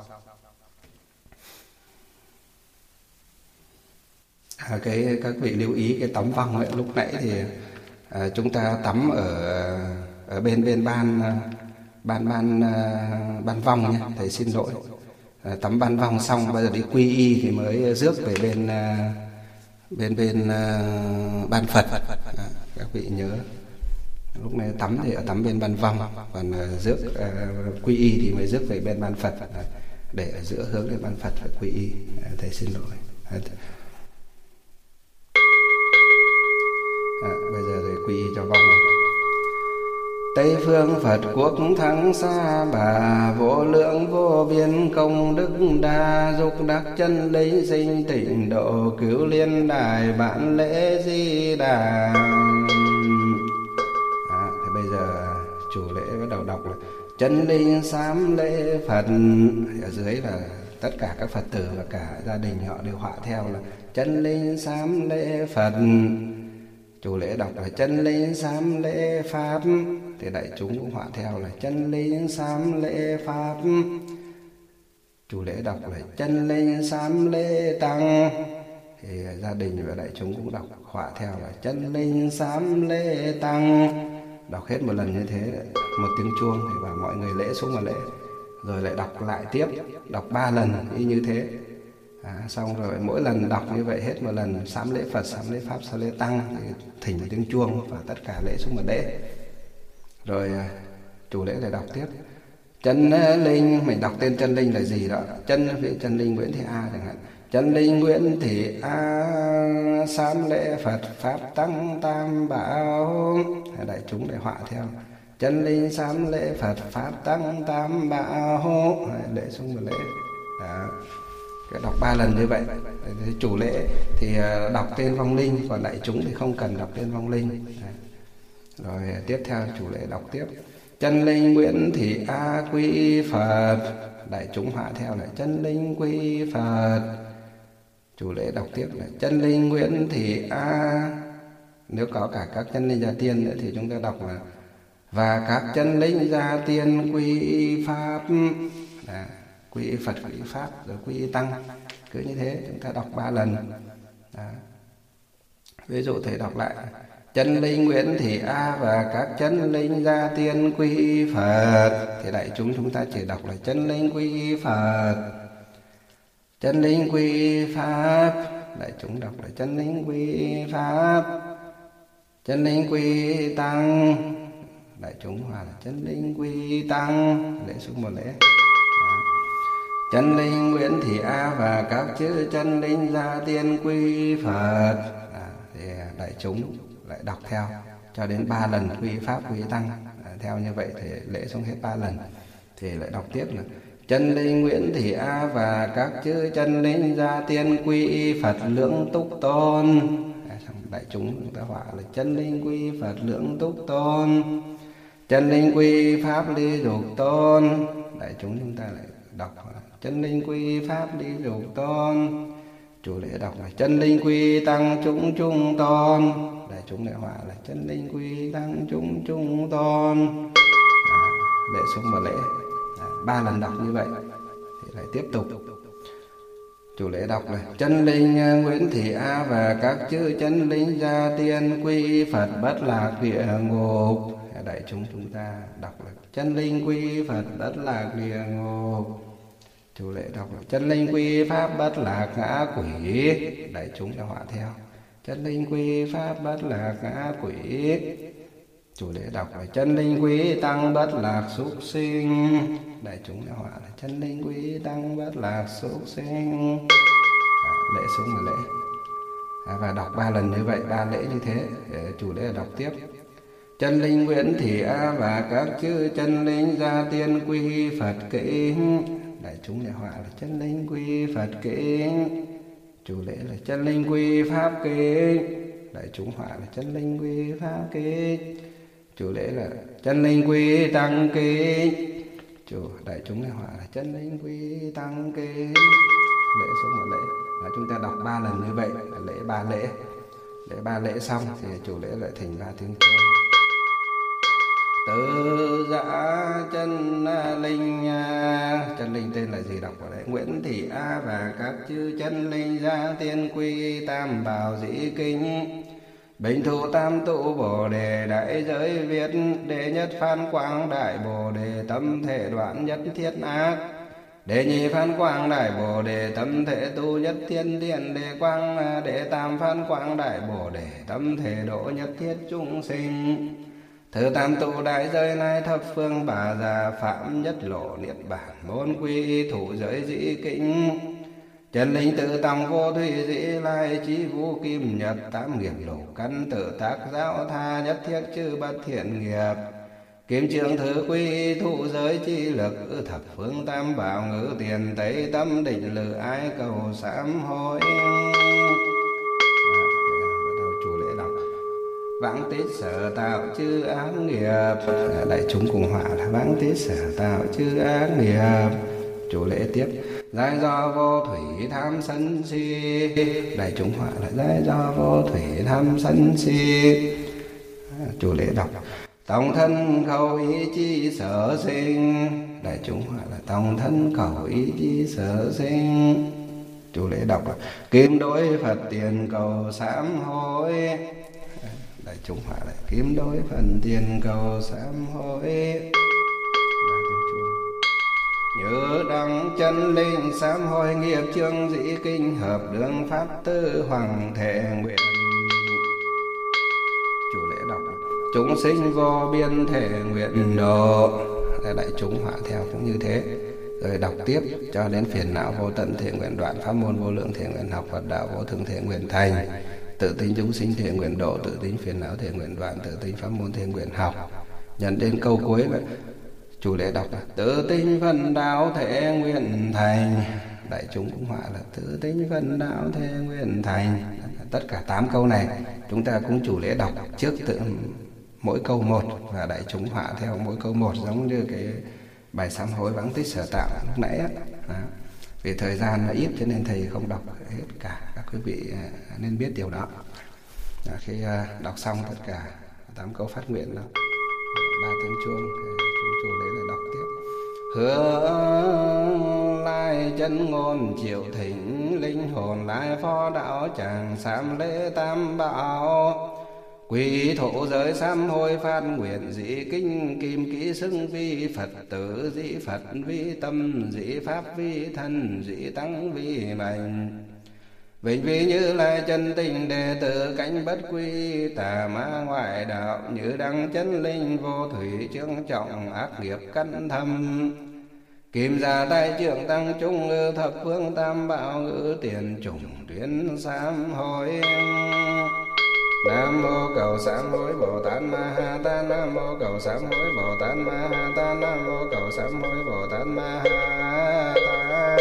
À, cái các vị lưu ý cái tắm vong ấy, lúc nãy thì à, chúng ta tắm ở ở bên bên ban ban ban ban vong nhé, thầy xin lỗi. À, tắm ban vong xong bây giờ đi quy y thì mới rước về bên bên bên uh, ban Phật. À, các vị nhớ lúc này tắm thì ở tắm bên ban vong, còn uh, rước uh, quy y thì mới rước về bên ban Phật, à, để ở giữa hướng đến ban Phật phải quy y. À, thầy xin lỗi. À, à, bây giờ thì quy y cho vong rồi. Tây phương Phật quốc thắng xa bà, vô lượng vô biên công đức đa, dục đắc chân lý sinh tịnh độ, cứu liên đài bản lễ di đà. À, thì bây giờ chủ lễ bắt đầu đọc là chân linh sám lễ Phật. Ở dưới là tất cả các Phật tử và cả gia đình họ đều họa theo là chân linh sám lễ Phật. Chủ lễ đọc là chân linh sám lễ Pháp, thì đại chúng cũng họa theo là chân linh sám lễ Pháp. Chủ lễ đọc là chân linh sám lễ Tăng, thì gia đình và đại chúng cũng đọc họa theo là chân linh sám lễ Tăng. Đọc hết một lần như thế, một tiếng chuông thì bảo mọi người lễ xuống mà lễ, rồi lại đọc lại tiếp, đọc ba lần y như thế. À, xong rồi mỗi lần đọc như vậy hết một lần sám lễ Phật, sám lễ Pháp, sám lễ Tăng thì thỉnh tiếng chuông và tất cả lễ xuống mà lễ. Rồi chủ lễ lại đọc tiếp chân linh, mình đọc tên chân linh là gì đó, chân vị chân linh Nguyễn Thị A chẳng hạn, chân linh Nguyễn Thị A sám lễ Phật Pháp Tăng Tam Bảo. Đại chúng lại họa theo chân linh sám lễ Phật Pháp Tăng Tam Bảo, lễ xuống mà lễ. Đó, đọc ba lần như vậy. Chủ lễ thì đọc tên vong linh, còn đại chúng thì không cần đọc tên vong linh. Rồi tiếp theo chủ lễ đọc tiếp chân linh Nguyễn Thị A quy Phật, đại chúng họa theo là chân linh quy Phật. Chủ lễ đọc tiếp là chân linh Nguyễn Thị A, nếu có cả các chân linh gia tiên nữa thì chúng ta đọc là và các chân linh gia tiên quy Pháp. Đó, quy Phật, quy Pháp, rồi quy Tăng, cứ như thế chúng ta đọc ba lần. Đó. Ví dụ thầy đọc lại chân linh Nguyễn Thị A và các chân linh gia tiên quy Phật. Thì đại chúng chúng ta chỉ đọc là chân linh quy Phật, chân linh quy Pháp. Đại chúng đọc là chân linh quy Pháp, chân linh quy Tăng. Đại chúng hòa là chân linh quy Tăng. Lễ xuống một lễ. Đó. Chân linh Nguyễn Thị A và các chữ chân linh gia tiên quy Phật. Đó. Thì đại chúng lại đọc theo cho đến ba lần quy Pháp quy Tăng. À, theo như vậy thì lễ xong hết ba lần thì lại đọc tiếp là chân linh Nguyễn Thị A và các chữ chân linh gia tiên quy Phật Lưỡng Túc Tôn. À, xong đại chúng chúng ta họa là chân linh quy Phật Lưỡng Túc Tôn, chân linh quy Pháp Ly Dục Tôn. Đại chúng chúng ta lại đọc là chân linh quy Pháp Ly Dục Tôn. Chủ lễ đọc là chân linh quy Tăng Chúng Trung Tôn. Đại chúng lại họa là chân linh quy Tăng Chúng Trung Tôn. À, lễ xuống một lễ. À, ba lần đọc như vậy thì lại tiếp tục. Chủ lễ đọc là chân linh Nguyễn Thị A và các chữ chân linh gia tiên quy Phật Bất Lạc Địa Ngục. Đại chúng chúng ta đọc là chân linh quy Phật Bất Lạc Địa Ngục. Chủ lễ đọc là chân linh quy Pháp Bất Lạc Ngã Quỷ. Đại chúng đã họa theo chân linh quy Pháp Bất Lạc Ngã Quỷ. Chủ lễ đọc là chân linh quý Tăng Bất Lạc Súc Sinh. Đại chúng đã họa là chân linh quý Tăng Bất Lạc Súc Sinh. À, lễ xuống một lễ. À, và đọc ba lần như vậy, ba lễ như thế. Chủ lễ đọc tiếp chân linh Nguyễn Thị A và các chữ chân linh gia tiên quy Phật Kính. Đại chúng đã họa là chân linh quy Phật Kính. Chủ lễ là chân linh quy Pháp Kính. Đại chúng họa là chân linh quy Pháp Kính. Chủ lễ là chân linh quy Tăng Kính. Chủ đại chúng này họa là chân linh quy Tăng Kính. Lễ xuống một lễ. Và chúng ta đọc ba lần như vậy là lễ ba lễ. Lễ ba lễ xong thì chủ lễ lại thành ba tiếng chuông. Tự giã chân linh. Chân linh tên là gì đọc vào đấy? Nguyễn Thị A và các chữ chân linh gia tiên quy Tam Bảo Dĩ Kinh. Bình thụ tam tụ Bồ Đề đại giới Việt. Đệ nhất Phan Quang đại Bồ Đề tâm thể đoạn nhất thiết ác. Đệ nhị Phan Quang đại Bồ Đề tâm thể tu nhất thiên điện. Đệ quang đệ tam Phan Quang đại Bồ Đề tâm thể độ nhất thiết chúng sinh. Thứ tam tụ đại giới lai thập phương bà già phạm nhất lộ niết bản môn quy thủ giới dĩ kinh. Chân linh tự tăng vô thủy dĩ lai chí vũ kim nhật tám nghiệp lục căn tự tác giáo tha nhất thiết chư bất thiện nghiệp. Kim trường thứ quy thụ giới chi lực thập phương tam bảo ngữ tiền tây tâm định lự ai cầu sám hối. Vãng tích sở tạo chư ác nghiệp. Đại chúng cùng họa là vãng tích sở tạo chư ác nghiệp. Chủ lễ tiếp giai do vô thủy tham sân si. Đại chúng họa là giai do vô thủy tham sân si. Chủ lễ đọc tổng thân khẩu ý chi sở sinh. Đại chúng họa là tổng thân khẩu ý chi sở sinh. Chủ lễ đọc là kim đối Phật tiền cầu sám hối. Đại chúng họa lại kiếm đối phần tiền cầu sám hối. Nhớ đăng chân linh sám hối nghiệp chương dĩ kinh hợp đường pháp tư hoàng thể nguyện. Chủ lễ đọc chúng sinh vô biên thể nguyện độ. Đại chúng họa theo cũng như thế. Rồi đọc tiếp cho đến phiền não vô tận thể nguyện đoạn, pháp môn vô lượng thể nguyện học, Phật đạo vô thượng thể nguyện thành. Tự tính chúng sinh thể nguyện độ, tự tính phiền não thể nguyện đoạn, tự tính pháp môn thể nguyện học. Nhận đến câu cuối là chủ lễ đọc là tự tính phần đạo thể nguyện thành. Đại chúng cũng họa là tự tính phần đạo thể nguyện thành. Tất cả tám câu này chúng ta cũng chủ lễ đọc trước tự mỗi câu một, và đại chúng họa theo mỗi câu một, giống như cái bài sám hối vãng tích sở tạo lúc nãy á. Vì thời gian nó ít cho nên thầy không đọc hết cả, các quý vị nên biết điều đó. À, khi đọc xong tất cả tám câu phát nguyện đó, ba tiếng chuông thì chúng chủ lấy là đọc tiếp. Hướng lai chân ngôn triệu thỉnh, linh hồn lai phó đạo tràng sám lễ tam bảo. Quý thổ giới sám hối phát nguyện dĩ kinh kim ký xưng vi Phật tử dĩ Phật vi tâm dĩ Pháp vi thân dĩ tăng vi mệnh. Vĩnh vi Như Lai chân tình đệ tử cánh bất quy tà ma ngoại đạo như đăng chân linh vô thủy chương trọng ác nghiệp căn thâm. Kim gia tay trưởng tăng trung ngư thập phương tam bảo ngữ tiền chủng tuyến sám hối. Nam mô cầu sám hối Bồ Tát Ma Ha Tát. Nam mô cầu sám hối Bồ Tát Ma Ha Tát. Nam mô cầu sám hối Bồ Tát Ma Ha Tát.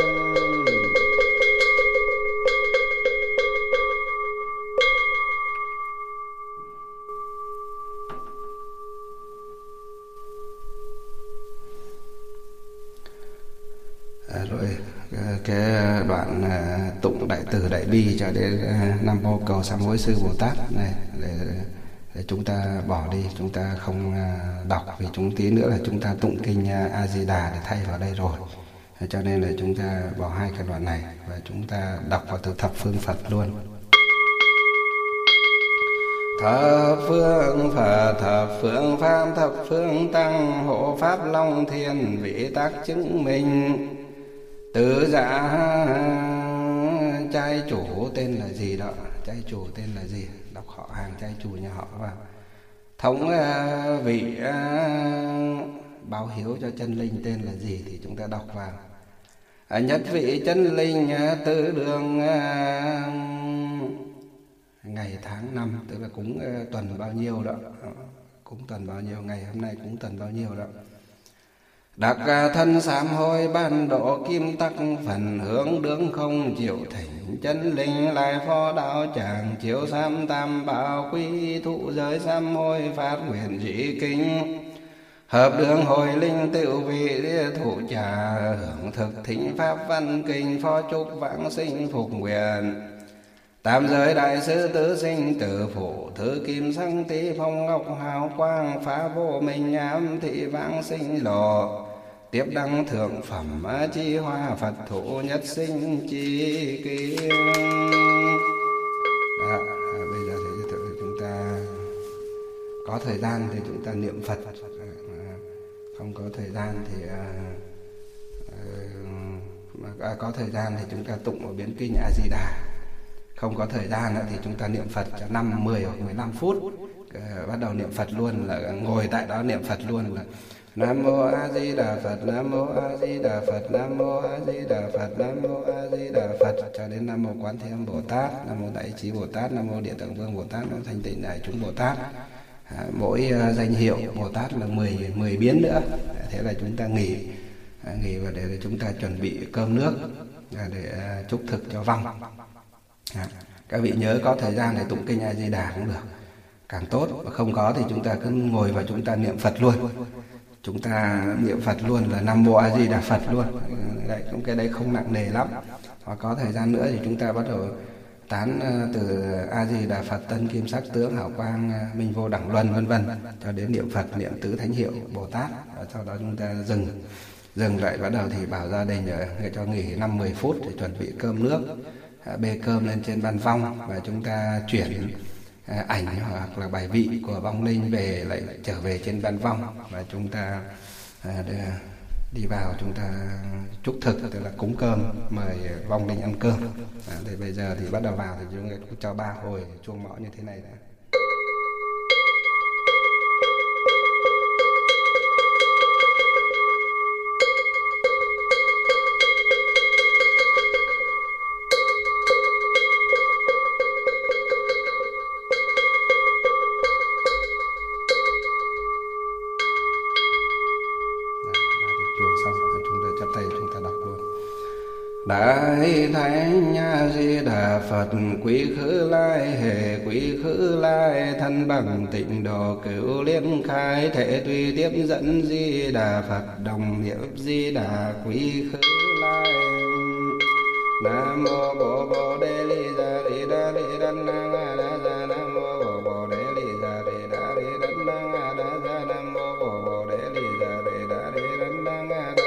À, rồi cái đoạn à, tụng đại từ đại bi cho đến à, Nam mô cầu sám hối sư Bồ Tát này để, để chúng ta bỏ đi, chúng ta không à, đọc, vì chúng tí nữa là chúng ta tụng kinh à, A Di Đà để thay vào đây rồi, cho nên là chúng ta bỏ hai cái đoạn này và chúng ta đọc vào từ thập phương Phật luôn. Thập phương Phật, thập phương Pháp, thập phương Tăng, hộ Pháp Long Thiên, vị tác chứng minh. Tứ giả trai chủ tên là gì đó? Trai chủ tên là gì? Đọc họ hàng trai chủ nhà họ vào. Thống vị báo hiếu cho chân linh tên là gì thì chúng ta đọc vào. Nhất vị chân linh tứ đường ngày tháng năm, tức là cúng tuần bao nhiêu đó, cúng tuần bao nhiêu, ngày hôm nay cúng tuần bao nhiêu đó. Đặc thân sám hối ban độ kim tắc, phần hướng đứng không chịu thỉnh chân linh lại phó đạo tràng chiếu sám tam bảo quý thụ giới sám hối phát nguyện dĩ kinh. Hợp đường hồi linh tựu vị thủ trà hưởng thực thính pháp văn kinh phó trúc vãng sinh phục nguyện. Tam giới đại sư tứ sinh tử phụ thứ kim sang tí phong ngọc hào quang phá vô minh ám thị vãng sinh lộ. Tiếp đăng thượng phẩm chi hoa Phật thủ nhất sinh chi kiến. Đó, à, bây giờ thì chúng ta có thời gian thì chúng ta niệm Phật, không có thời gian thì à, à, có thời gian thì chúng ta tụng ở biến kinh A Di Đà. Không có thời gian thì chúng ta niệm Phật cho năm, mười hoặc mười lăm phút. À, bắt đầu niệm Phật luôn, là ngồi tại đó niệm Phật luôn, là Nam mô A Di Đà Phật, Nam mô A Di Đà Phật, Nam mô A Di Đà Phật, Nam mô A Di Đà Phật cho đến Nam mô Quán Thế Âm Bồ Tát, Nam mô Đại Trí Bồ Tát, Nam mô Địa Tạng Vương Bồ Tát, Nam mô Thanh Tịnh Đại Chúng Bồ Tát. À, mỗi uh, danh hiệu Bồ Tát là mười mười biến nữa. À, thế là chúng ta nghỉ à, nghỉ và để, để chúng ta chuẩn bị cơm nước à, để uh, chúc thực cho vong. À, các vị nhớ có thời gian để tụng kinh A Di Đà cũng được, càng tốt. Và không có thì chúng ta cứ ngồi và chúng ta niệm Phật luôn. Chúng ta niệm Phật luôn là Nam mô A Di Đà Phật luôn. Đấy, cũng cái đấy không nặng nề lắm. Hoặc có thời gian nữa thì chúng ta bắt đầu tán từ A Di Đà Phật tân kim sắc tướng hảo quang minh vô đẳng luân vân vân cho đến niệm Phật niệm tứ thánh hiệu Bồ Tát. Và sau đó chúng ta dừng dừng lại, bắt đầu thì bảo gia đình để cho nghỉ năm mười phút để chuẩn bị cơm nước, bê cơm lên trên ban vong và chúng ta chuyển ảnh hoặc là bài vị của vong linh về, lại trở về trên ban vong và chúng ta à, đi vào chúng ta chúc thực, tức là cúng cơm mời vong linh ăn cơm. À, thì bây giờ thì bắt đầu vào thì chúng ta cho ba hồi chuông mõ như thế này đã. Đại thánh A Di Đà Phật, quý khứ lai hệ quý khứ lai, thân bằng tịnh độ cửu liên khai, thể tùy tiếp dẫn Di Đà Phật, đồng niệm Di Đà quý khứ lai. Nam mô Bồ Bồ Đề Li Gia Ri Đa Ri Đan Nang A Đa Gia. Nam mô Bồ Bồ Đề Li Gia Ri Đa Ri Đan Nang A Đa Gia. Nam mô Bồ Bồ Đề Li Gia Ri Đa Ri Đan Nang A Đa Gia.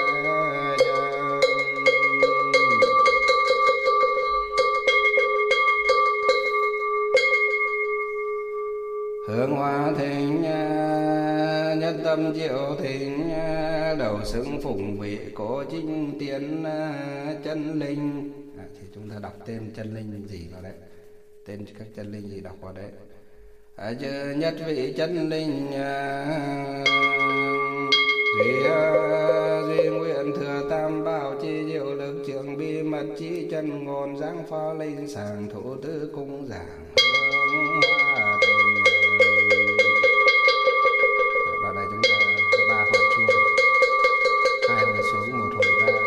diệu thịnh đầu xứng phụng vị cổ chính tiến chân linh. À, thì chúng ta đọc tên chân linh gì vào đấy, tên các chân linh gì đọc vào đấy. À, chư nhất vị chân linh duy duy nguyện thừa tam bảo chi diệu lực trường bi mật chi chân ngôn giáng phó linh sàng thủ tứ cung giảng hướng hoa tình. Đoạn này chúng ta ba hồi chuông, hai hồi xuống, một hồi ra.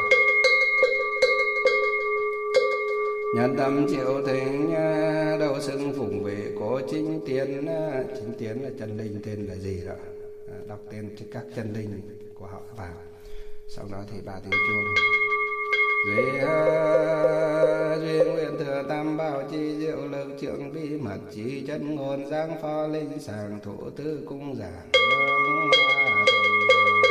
Nhân tâm triệu thịnh đầu xưng phụng vị cổ chính tiến. Chính tiến là chân linh, tên là gì đó, đọc tên các chân linh của họ vào. Sau đó thì ba tiếng chuông. Duy duy nguyện thừa tam bảo chi diệu lực trưởng bí mật chi chân ngôn giáng phó linh sàng thủ tứ cung giảng hướng hoa tình.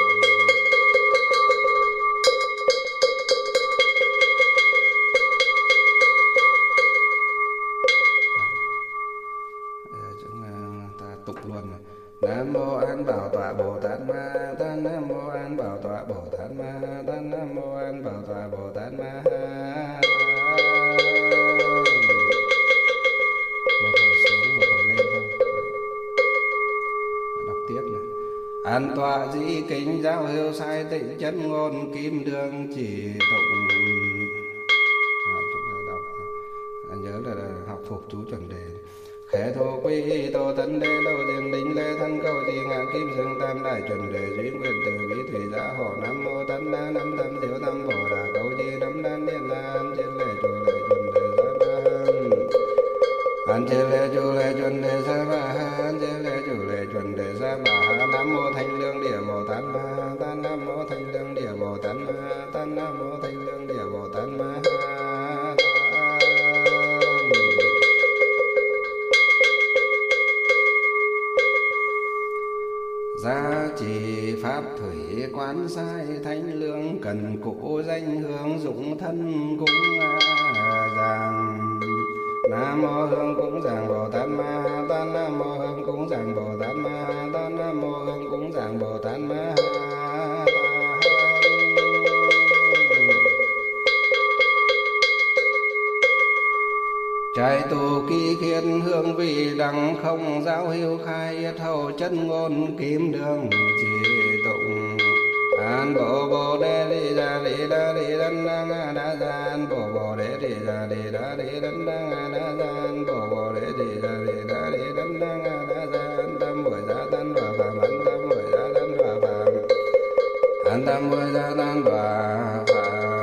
Tục luôn. Nam mô An Bảo Tọa Bồ Tát Ma Ta. Nam mô An Bảo Tọa Bồ Tát Ma Ta. Nam mô An Bảo Tọa Bồ Tát Ma Ta. Một hồi xuống, một hồi lên thôi. Đọc tiếp này. An tọa dĩ kính giáo hiếu sai tịnh chân ngôn kim đường chỉ tụng. À, chúng ta đọc. À, nhớ là học thuộc chú chuẩn đề. Khẽ thô quy tô tấn đế lâu diên đính lễ thân câu thì ngạn kim dương tam đại chuẩn đề duy nguyện từ bí thủy giả hộ. Nam mô tấn đa năm tâm diệu tâm bồ đà câu chi năm đan điện đan trên lễ chủ lễ chuẩn đề sa ba han. An trên lễ chủ lễ chuẩn đề sa ba han. Trên lễ chủ lễ chuẩn đề sa ba han. Nam mô thanh lương địa bồ tát ma ta. Nam mô thanh lương địa bồ tát ma ta. Nam mô thanh lương địa bồ tát ma ta. Gia trì pháp thủy quán sai thánh lương cần cụ danh hướng dụng thân cúng giảng. Nam mô hương cúng giảng Bồ Tát Ma Ta. Nam mô hương cúng giảng Bồ Tát Ma Ta. Nam mô hương cúng giảng Bồ Tát Ma Ta. Trai tu kỳ khiên hương vị đẳng không giáo hiếu khai yết hầu chân ngôn kim đường chỉ tụng. An bộ bồ đề đi ra đi đa đi đân đăng a đa gian. Bộ bồ đề đi ra đi đa đi đân đăng a đa gian. Bộ bồ đề đi ra đi đa đi đân đăng a đa gian. Tâm buổi gia tân đọa phạm an tâm buổi gia tân đọa phạm an tâm buổi gia tân đọa phạm.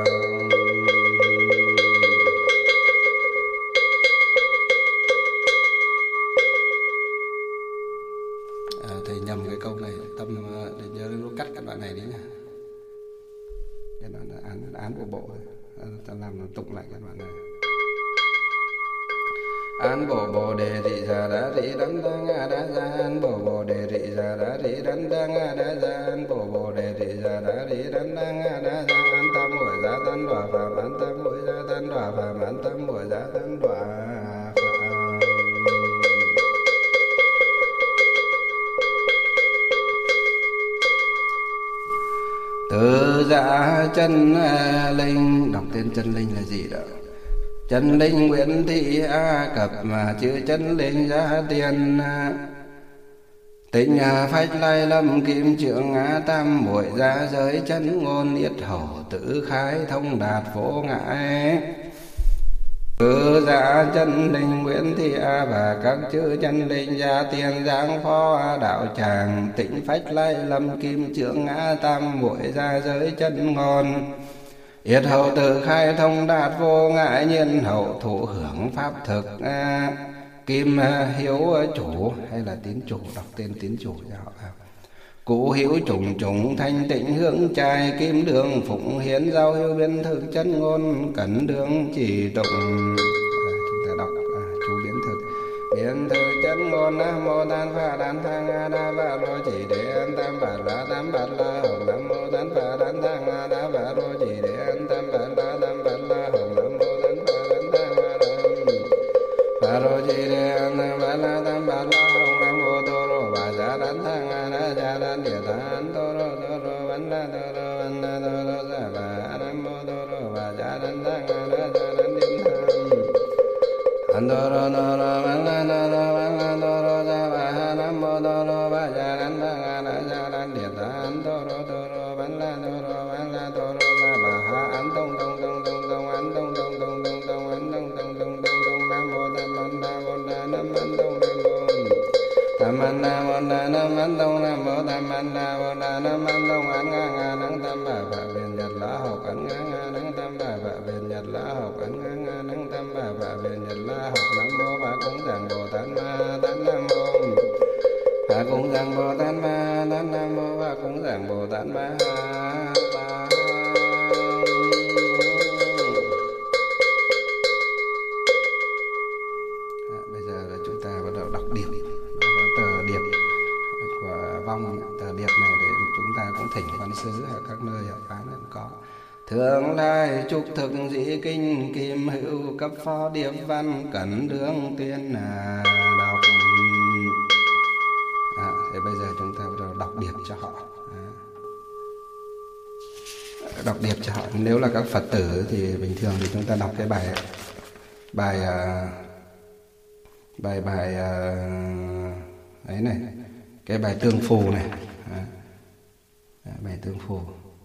Thầy nhầm cái câu này, tâm để nhớ lúc cắt cái đoạn này đi nha. Cái đoạn là án án của bộ, ta làm tụng lại cái đoạn này. An bộ bồ đề thị già đá thị đắn đăng a đá gian. Bộ bồ đề thị già đá thị đắn đăng a đá gian. Bộ bồ đề thị già đá thị đắn đăng a đá gian. An tâm buổi gia tân đọa phạm an tâm buổi gia tân đọa phạm an tâm buổi gia tân đọa phạm. Từ dạ chân linh, đọc tên chân linh là gì đó. Chân linh Nguyễn Thị A Cập mà chữ chân linh gia tiền. Tịnh phách lai lâm kim trượng ngã tam muội gia giới chân ngôn yết hầu tự khai thông đạt vô ngại. Từ dạ chân linh Nguyễn Thị A và các chữ chân linh gia tiền giáng phó đạo tràng. Tịnh phách lai lâm kim trượng ngã tam muội gia giới chân ngôn yết hậu tự khai thông đạt vô ngại. Nhiên hậu thụ hưởng pháp thực. Kim hiếu chủ hay là tín chủ, đọc tên tín chủ cho họ. Cụ hiếu trùng trùng thanh tịnh hướng trai. Kim đường phụng hiến giao hiếu biến thực chân ngôn cẩn đường chỉ tụng. Chúng ta đọc à, chú biến thực. Biến thực chân ngôn nam mô tán phạ đán thang a đa vạ rô chỉ để an tam bát la tam bát la hồng. Nam mô tán phạ đán thang a đa vạ rô chỉ để an tam bát la tam bát la hồng. Nam mô tán phạ đán thang a đa vạ rô chỉ để an tam bát la tam bát la hồng. Nam mô tô rô bà gia đán thang a đa gia đán địa tán Cúng dường Bồ Tát Ma Tát Nam Mô và cúng dường Bồ Tát Ma Tát. Bây giờ là chúng ta bắt đầu đọc điệp. Đó là tờ điệp của vong. Tờ điệp này để chúng ta cũng thỉnh văn sứ ở các nơi ở quán cũng có. Thượng lai trúc thực dĩ kinh kim hữu cấp phó điệp văn cẩn đương tuyên à, đọc. À, thì bây giờ chúng ta bắt đầu đọc điệp cho họ. À. Đọc điệp cho họ. Nếu là các Phật tử thì bình thường thì chúng ta đọc cái bài bài bài bài ấy này, cái bài tương phù này. À. Bài tương phù.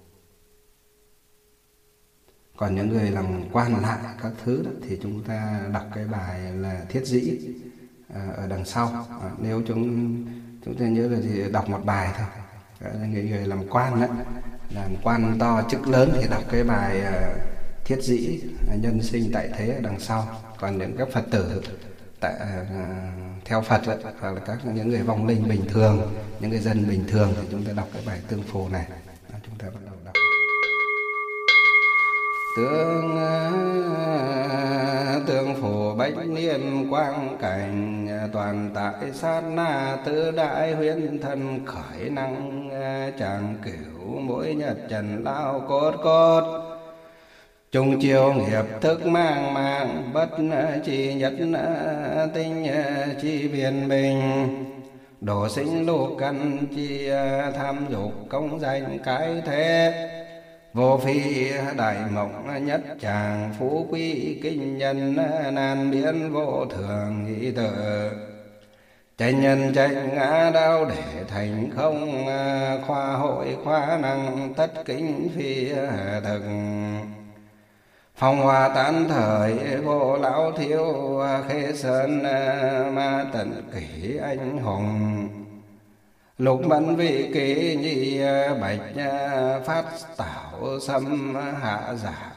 Còn những người làm quan lại các thứ đó, thì chúng ta đọc cái bài là thiết dĩ à, ở đằng sau. À, nếu chúng chúng ta nhớ là thì đọc một bài thôi. Người, người làm quan đó, làm quan to chức lớn thì đọc cái bài à, thiết dĩ à, nhân sinh tại thế ở đằng sau. Còn những các Phật tử tại, à, theo Phật đó, hoặc là các những người vong linh bình thường, những người dân bình thường thì chúng ta đọc cái bài tương phù này. À, chúng ta bắt đầu đọc. Tương tương phù bách niên quang cảnh toàn tại sát na tứ đại huyễn thân khởi năng chẳng cửu mỗi nhật trần lao cốt cốt trung chiêu nghiệp thức mang mang bất chi nhất tinh chi biên bình đổ sinh lục căn chi tham dục công danh cái thế vô phi đại mộng nhất tràng phú quý kinh nhân nan biến vô thường nghĩ tự tranh nhân tranh ngã đau để thành không khoa hội khoa năng tất kính phi thực phong hoa tán thời vô lão thiếu khê sơn ma tận kỷ anh hùng lục mẫn vị ký nhi bạch phát tảo xâm hạ giả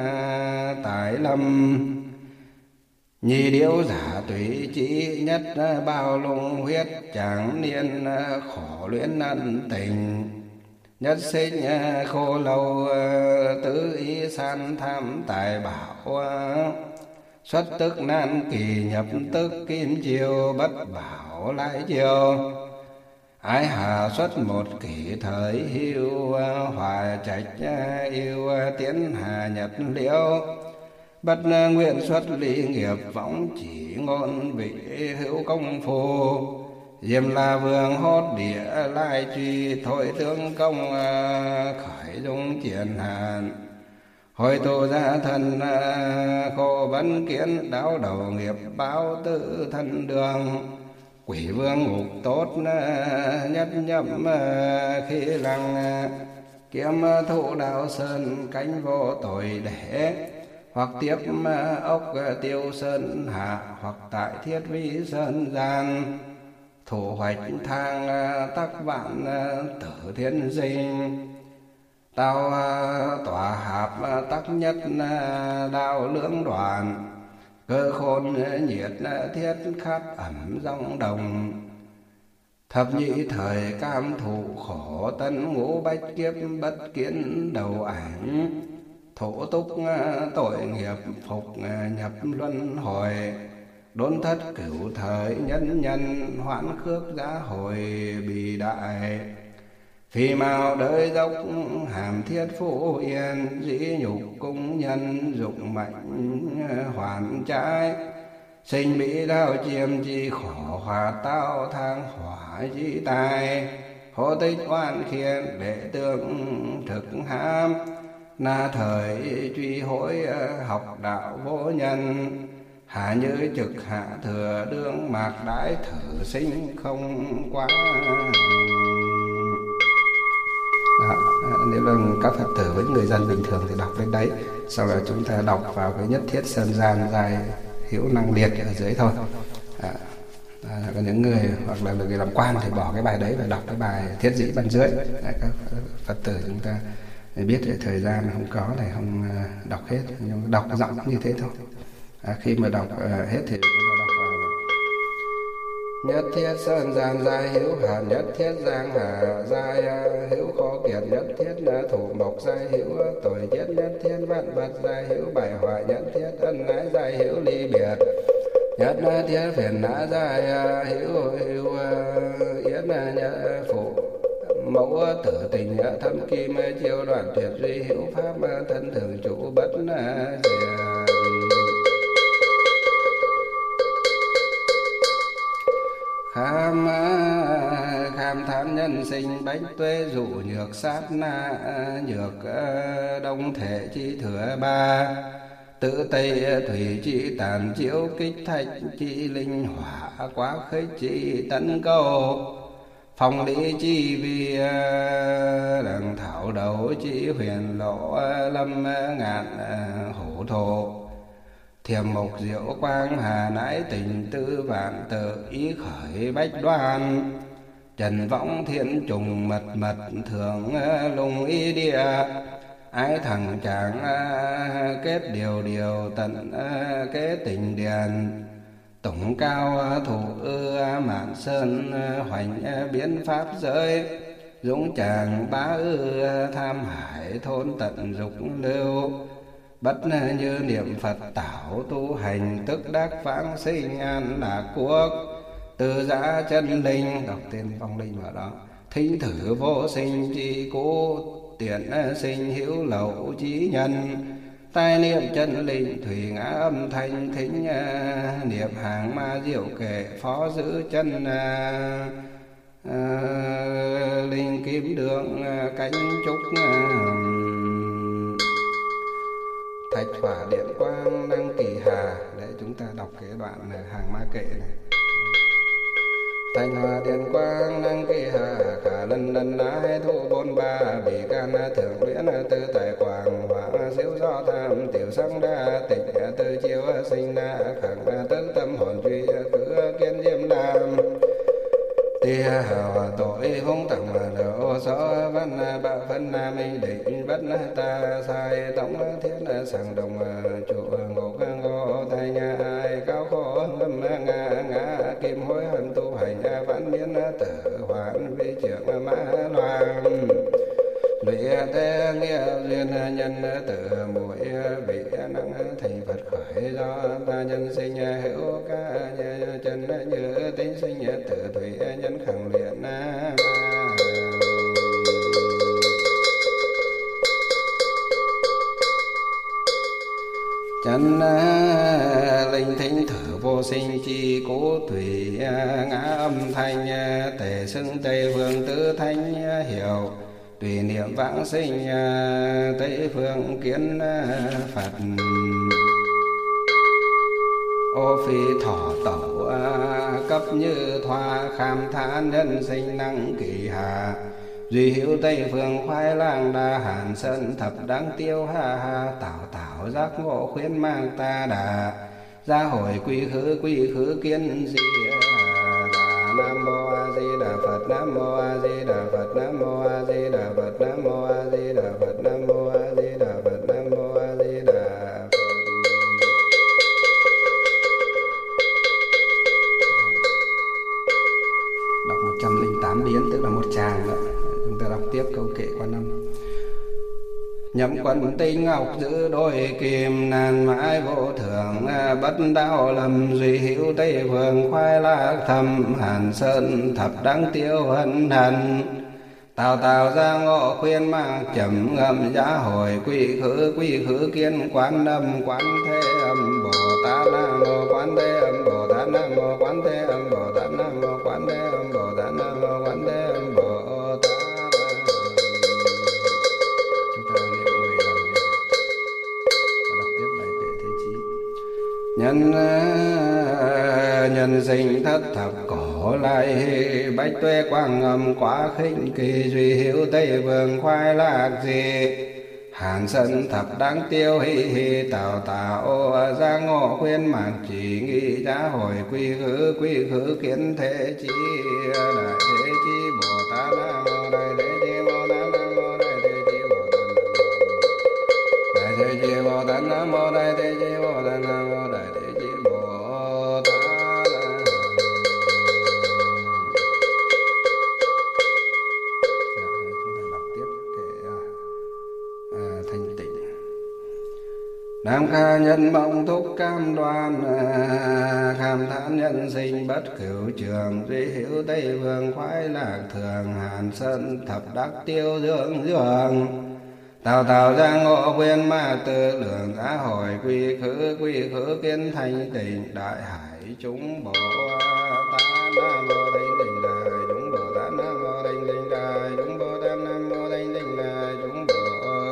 tài lâm nhi điếu giả tùy chỉ nhất bao lung huyết chẳng niên khổ luyện ân tình nhất sinh khô lâu tứ ý san tham tài bảo xuất tức nan kỳ nhập tức kim chiêu bất bảo lại chiêu ái hà xuất một kỷ thời hưu hòa trạch yêu tiến hà nhật liễu bất nguyện xuất ly nghiệp võng chỉ ngôn vị hữu công phu diêm la vương hốt địa lai truy thôi tướng công khởi dung triển hàn hồi tụ gia thân khổ vấn kiến đáo đầu nghiệp báo tự thân đường quỷ vương ngục tốt nhất nhậm khi lăng kiếm thụ đạo sơn cánh vô tội để hoặc tiếp ốc tiêu sơn hạ hoặc tại thiết vi sơn gian thủ hoạch thang tắc vạn tử thiên sinh tao tỏa hạp tắc nhất đao lưỡng đoàn cơ khôn nhiệt thiết khát ẩm dòng đồng thập nhị thời cam thụ khổ tân ngũ bách kiếp bất kiến đầu ảnh thổ túc tội nghiệp phục nhập luân hồi đốn thất cửu thời nhân nhân hoãn khước giá hồi bì đại phi mao đới dốc hàm thiết phú yên dĩ nhục cung nhân dụng mạnh hoàn trái sinh bị đau chiêm chi khổ hòa tao thang hỏa chi tài hộ tích oan khiên để tương thực ham na thời truy hối học đạo vô nhân, hạ như trực hạ thừa đương mạc đãi thử sinh không quá. Đó, nếu là các Phật tử với người dân bình thường thì đọc đến đấy, sau đó chúng ta đọc vào cái nhất thiết sơn gian giai hữu năng liệt ở dưới thôi. À, à, có những người hoặc là người làm quan thì bỏ cái bài đấy và đọc cái bài thiết dĩ bên dưới. À, các Phật tử chúng ta biết thì thời gian không có này không đọc hết, nhưng đọc giọng như thế thôi. À, khi mà đọc uh, hết thì chúng ta đọc vào nhất thiết sơn gian giai hữu hàn, nhất thiết giang hà giai hữu khó kiệt, nhất thiết thủ mộc giai hữu tội chết, nhất thiết vạn vật giai hữu bại hoại, nhất thiết ân ái giai hữu ly biệt, nhất thiết phiền não giai hữu hữu yến nhất phụ mẫu tử tình thâm kim chiêu đoạn tuyệt duy hữu pháp thân thường trụ bất diệt. Kham kham tham nhân sinh bách tuế dụ nhược sát na nhược đông thể chi thừa ba, tự tây thủy chi tàn chiếu kích thạch chi linh hỏa quá khích chi tấn câu, phong lý chi vi đằng thảo đầu chi huyền lộ lâm ngạn hổ thổ, thiềm mục diệu quang hà nãi tình tư vạn tự ý khởi bách đoan, trần võng thiên trùng mật mật thường lùng y địa, ái thằng chàng kết điều điều tận kế tình điền, tổng cao thủ ư mạn sơn hoành biến pháp giới, dũng chàng bá ư tham hải thôn tận dục lưu, bất như niệm Phật tảo tu hành tức đắc vãng sinh an lạc quốc, từ giã chân linh đọc tên vong linh vào đó, thính thử vô sinh chi cố tiện sinh hữu lậu chí nhân, tai niệm chân linh thủy ngã âm thanh thính niệm hàng ma diệu kệ phó giữ chân uh, linh kim đường cánh trúc thạch hỏa điện quang năng kỳ hà. Để chúng ta đọc cái đoạn này, hàng ma kệ này. Thanh hòa điện quang năng kỳ hà, khả lần lần ái thu bốn ba, bị can thượng luyện tư tài quang hỏa xíu do tham tiểu sắc đa tịch tư chiếu sinh na khẳng tức tâm hồn truy cứ kiên diêm đam, tia hào tội hung tặng độ xó văn bạo phân nam minh định bất ta sai tổng thiết sàng đồng trụ ngộ ngô thay nhà ai cao khổ lâm ngã ngã kim hối hận tu hành vãn biến tử hoạn vi trưởng mã loan lụy tế nghĩa duyên nhân tử mũi bị năng thành Phật khởi do ta nhân sinh hữu ca chân như tính sinh tử thủy nhân khẳng luyện chân linh thính thử vô sinh chi cố thủy ngã âm thanh tề xưng tây phương tứ thanh hiểu tùy niệm vãng sinh tây phương kiến Phật ô phi thọ tẩu cấp như thoa kham thán nhân sinh năng kỳ hà duy hữu tây phương khoái lang đa hàn sơn thập đáng tiêu ha ha tảo tảo giác ngộ khuyến mang ta đà gia hồi quy khứ quy khứ kiến di nam mô a di đà Phật nam mô a di đà Phật nam mô a di đà Phật nam mô a di đà Phật nam mô a di đà Phật nam mô a di đà Phật. Đọc một trăm lẻ tám biến tức là một tràng nữa. Chúng ta đọc tiếp câu kệ Quan Âm. Nhậm quần tinh ngọc giữ đôi kim nan mãi vô thường bất đau lầm duy hữu tây phương khoái lạc thầm hàn sơn thập đắng tiêu hân hần tào tào ra ngộ khuyên mang trầm ngâm giá hồi quy khứ quy khứ kiên quán âm quán thế âm bồ tát nam mô quán thế âm bồ tát nam mô quán thế âm bồ tát nam mô quán thế âm bồ tát nam mô quán thế âm bồ tát. Chúng ta niệm mười lần. nhân nhân sinh thất thập cổ lại bách tuế quang âm quá khinh kỳ duy hữu tây vương khoái lạc gì hàn sân thập đáng tiêu hi hi tào tào ra ngộ khuyên mạc chỉ nghi giá hồi quy khứ quy khứ kiến thế chi đại thế chi bồ tát nam mô đại thế chi bồ tát nam mô đại thế chi bồ tát đại thế chi bồ tát nam mô đại thế chi bồ tát nam mô đại thế chi bồ tát. Nam kha nhân mộng thúc cam đoan kham thán nhân sinh bất cửu trường duy hữu tây vương khoái lạc thường hàn sân thập đắc tiêu dưỡng dưỡng tào tào ra ngộ khuyên ma tư lượng giá hồi quy khứ quy khứ kiến thanh tịnh đại hải chúng bồ tát nam mô đinh đinh đại chúng bồ tát nam mô đinh đinh đại chúng bồ tát nam mô đinh đinh đại chúng bồ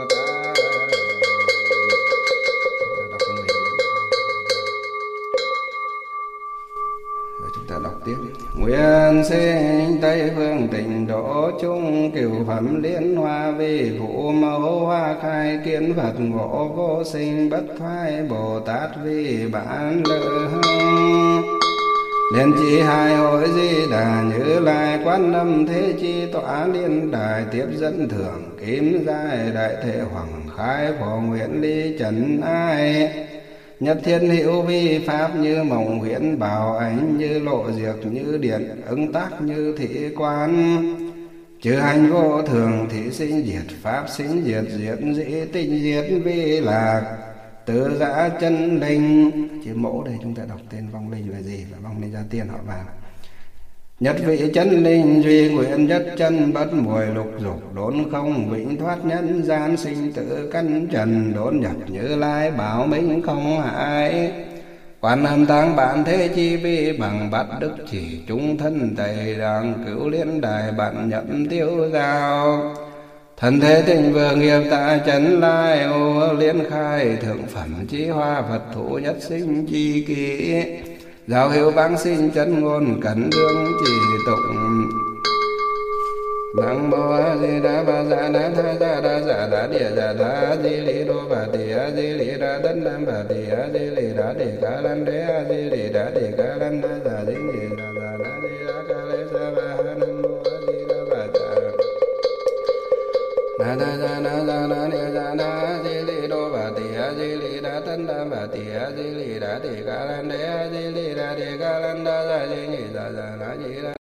nguyện sinh tây phương tịnh độ chung cửu phẩm liên hoa vi phụ mẫu hoa khai kiến Phật ngộ vô sinh bất thoái Bồ Tát vi bản lự liên chi hai hội di đà Như Lai Quan Âm thế chi tọa liên đài tiếp dẫn thường kim giai đại thể hoàng khai phổ nguyện ly trần ai nhất thiên hữu vi pháp như mộng huyễn bảo ánh như lộ diệt như điện ứng tác như thị quan chư hành vô thường thị sinh diệt pháp sinh diệt diệt dĩ tinh diệt vi lạc tự giã chân linh. Chữ mẫu đây chúng ta đọc tên vong linh là gì? Là vong linh gia tiên họ vào. Nhất vị chân linh duy nguyện nhất chân bất muội lục dục đốn không vĩnh thoát nhân gian sinh tử căn trần đốn nhập Như Lai bảo minh không hại Quan Âm táng bản thế chi vi bằng bắt đức chỉ chúng thân tây đàng cửu liên đài bạn nhậm tiêu giao thần thế tình vừa nghiệp tạ chấn lai ô liên khai thượng phẩm chí hoa Phật thủ nhất sinh chi kỷ giáo hiệu vãng sinh chân ngôn cẩn đương chỉ tụng Nam mô A Di Đà Ba Dạ Đà Tha Dạ Đà Dạ Đà Địa Dạ Đà A Di Li Đô Bà Tỳ A Di Li Đà Tân Nam Bà Tỳ A Di Li Đà Đề Ca Lan Đế A Di Li Đà Đề Ca Lan Đà Dạ Di Ni Đà Dạ Đà Di Đà Ca Lê Sa Ba Ha Nam mô A Di Đà Bà Dạ Đà Đà Dạ Đà Dạ Đà Địa Dạ Đà A Di Li Đô Bà Tỳ A Di Li Đà Tân Nam Bà Tỳ A Di Li Đà Đề Ca Lan Đế A Di Li Đà Đề Ca Lan Đà Dạ Di Ni Đà Dạ Đà Di Đà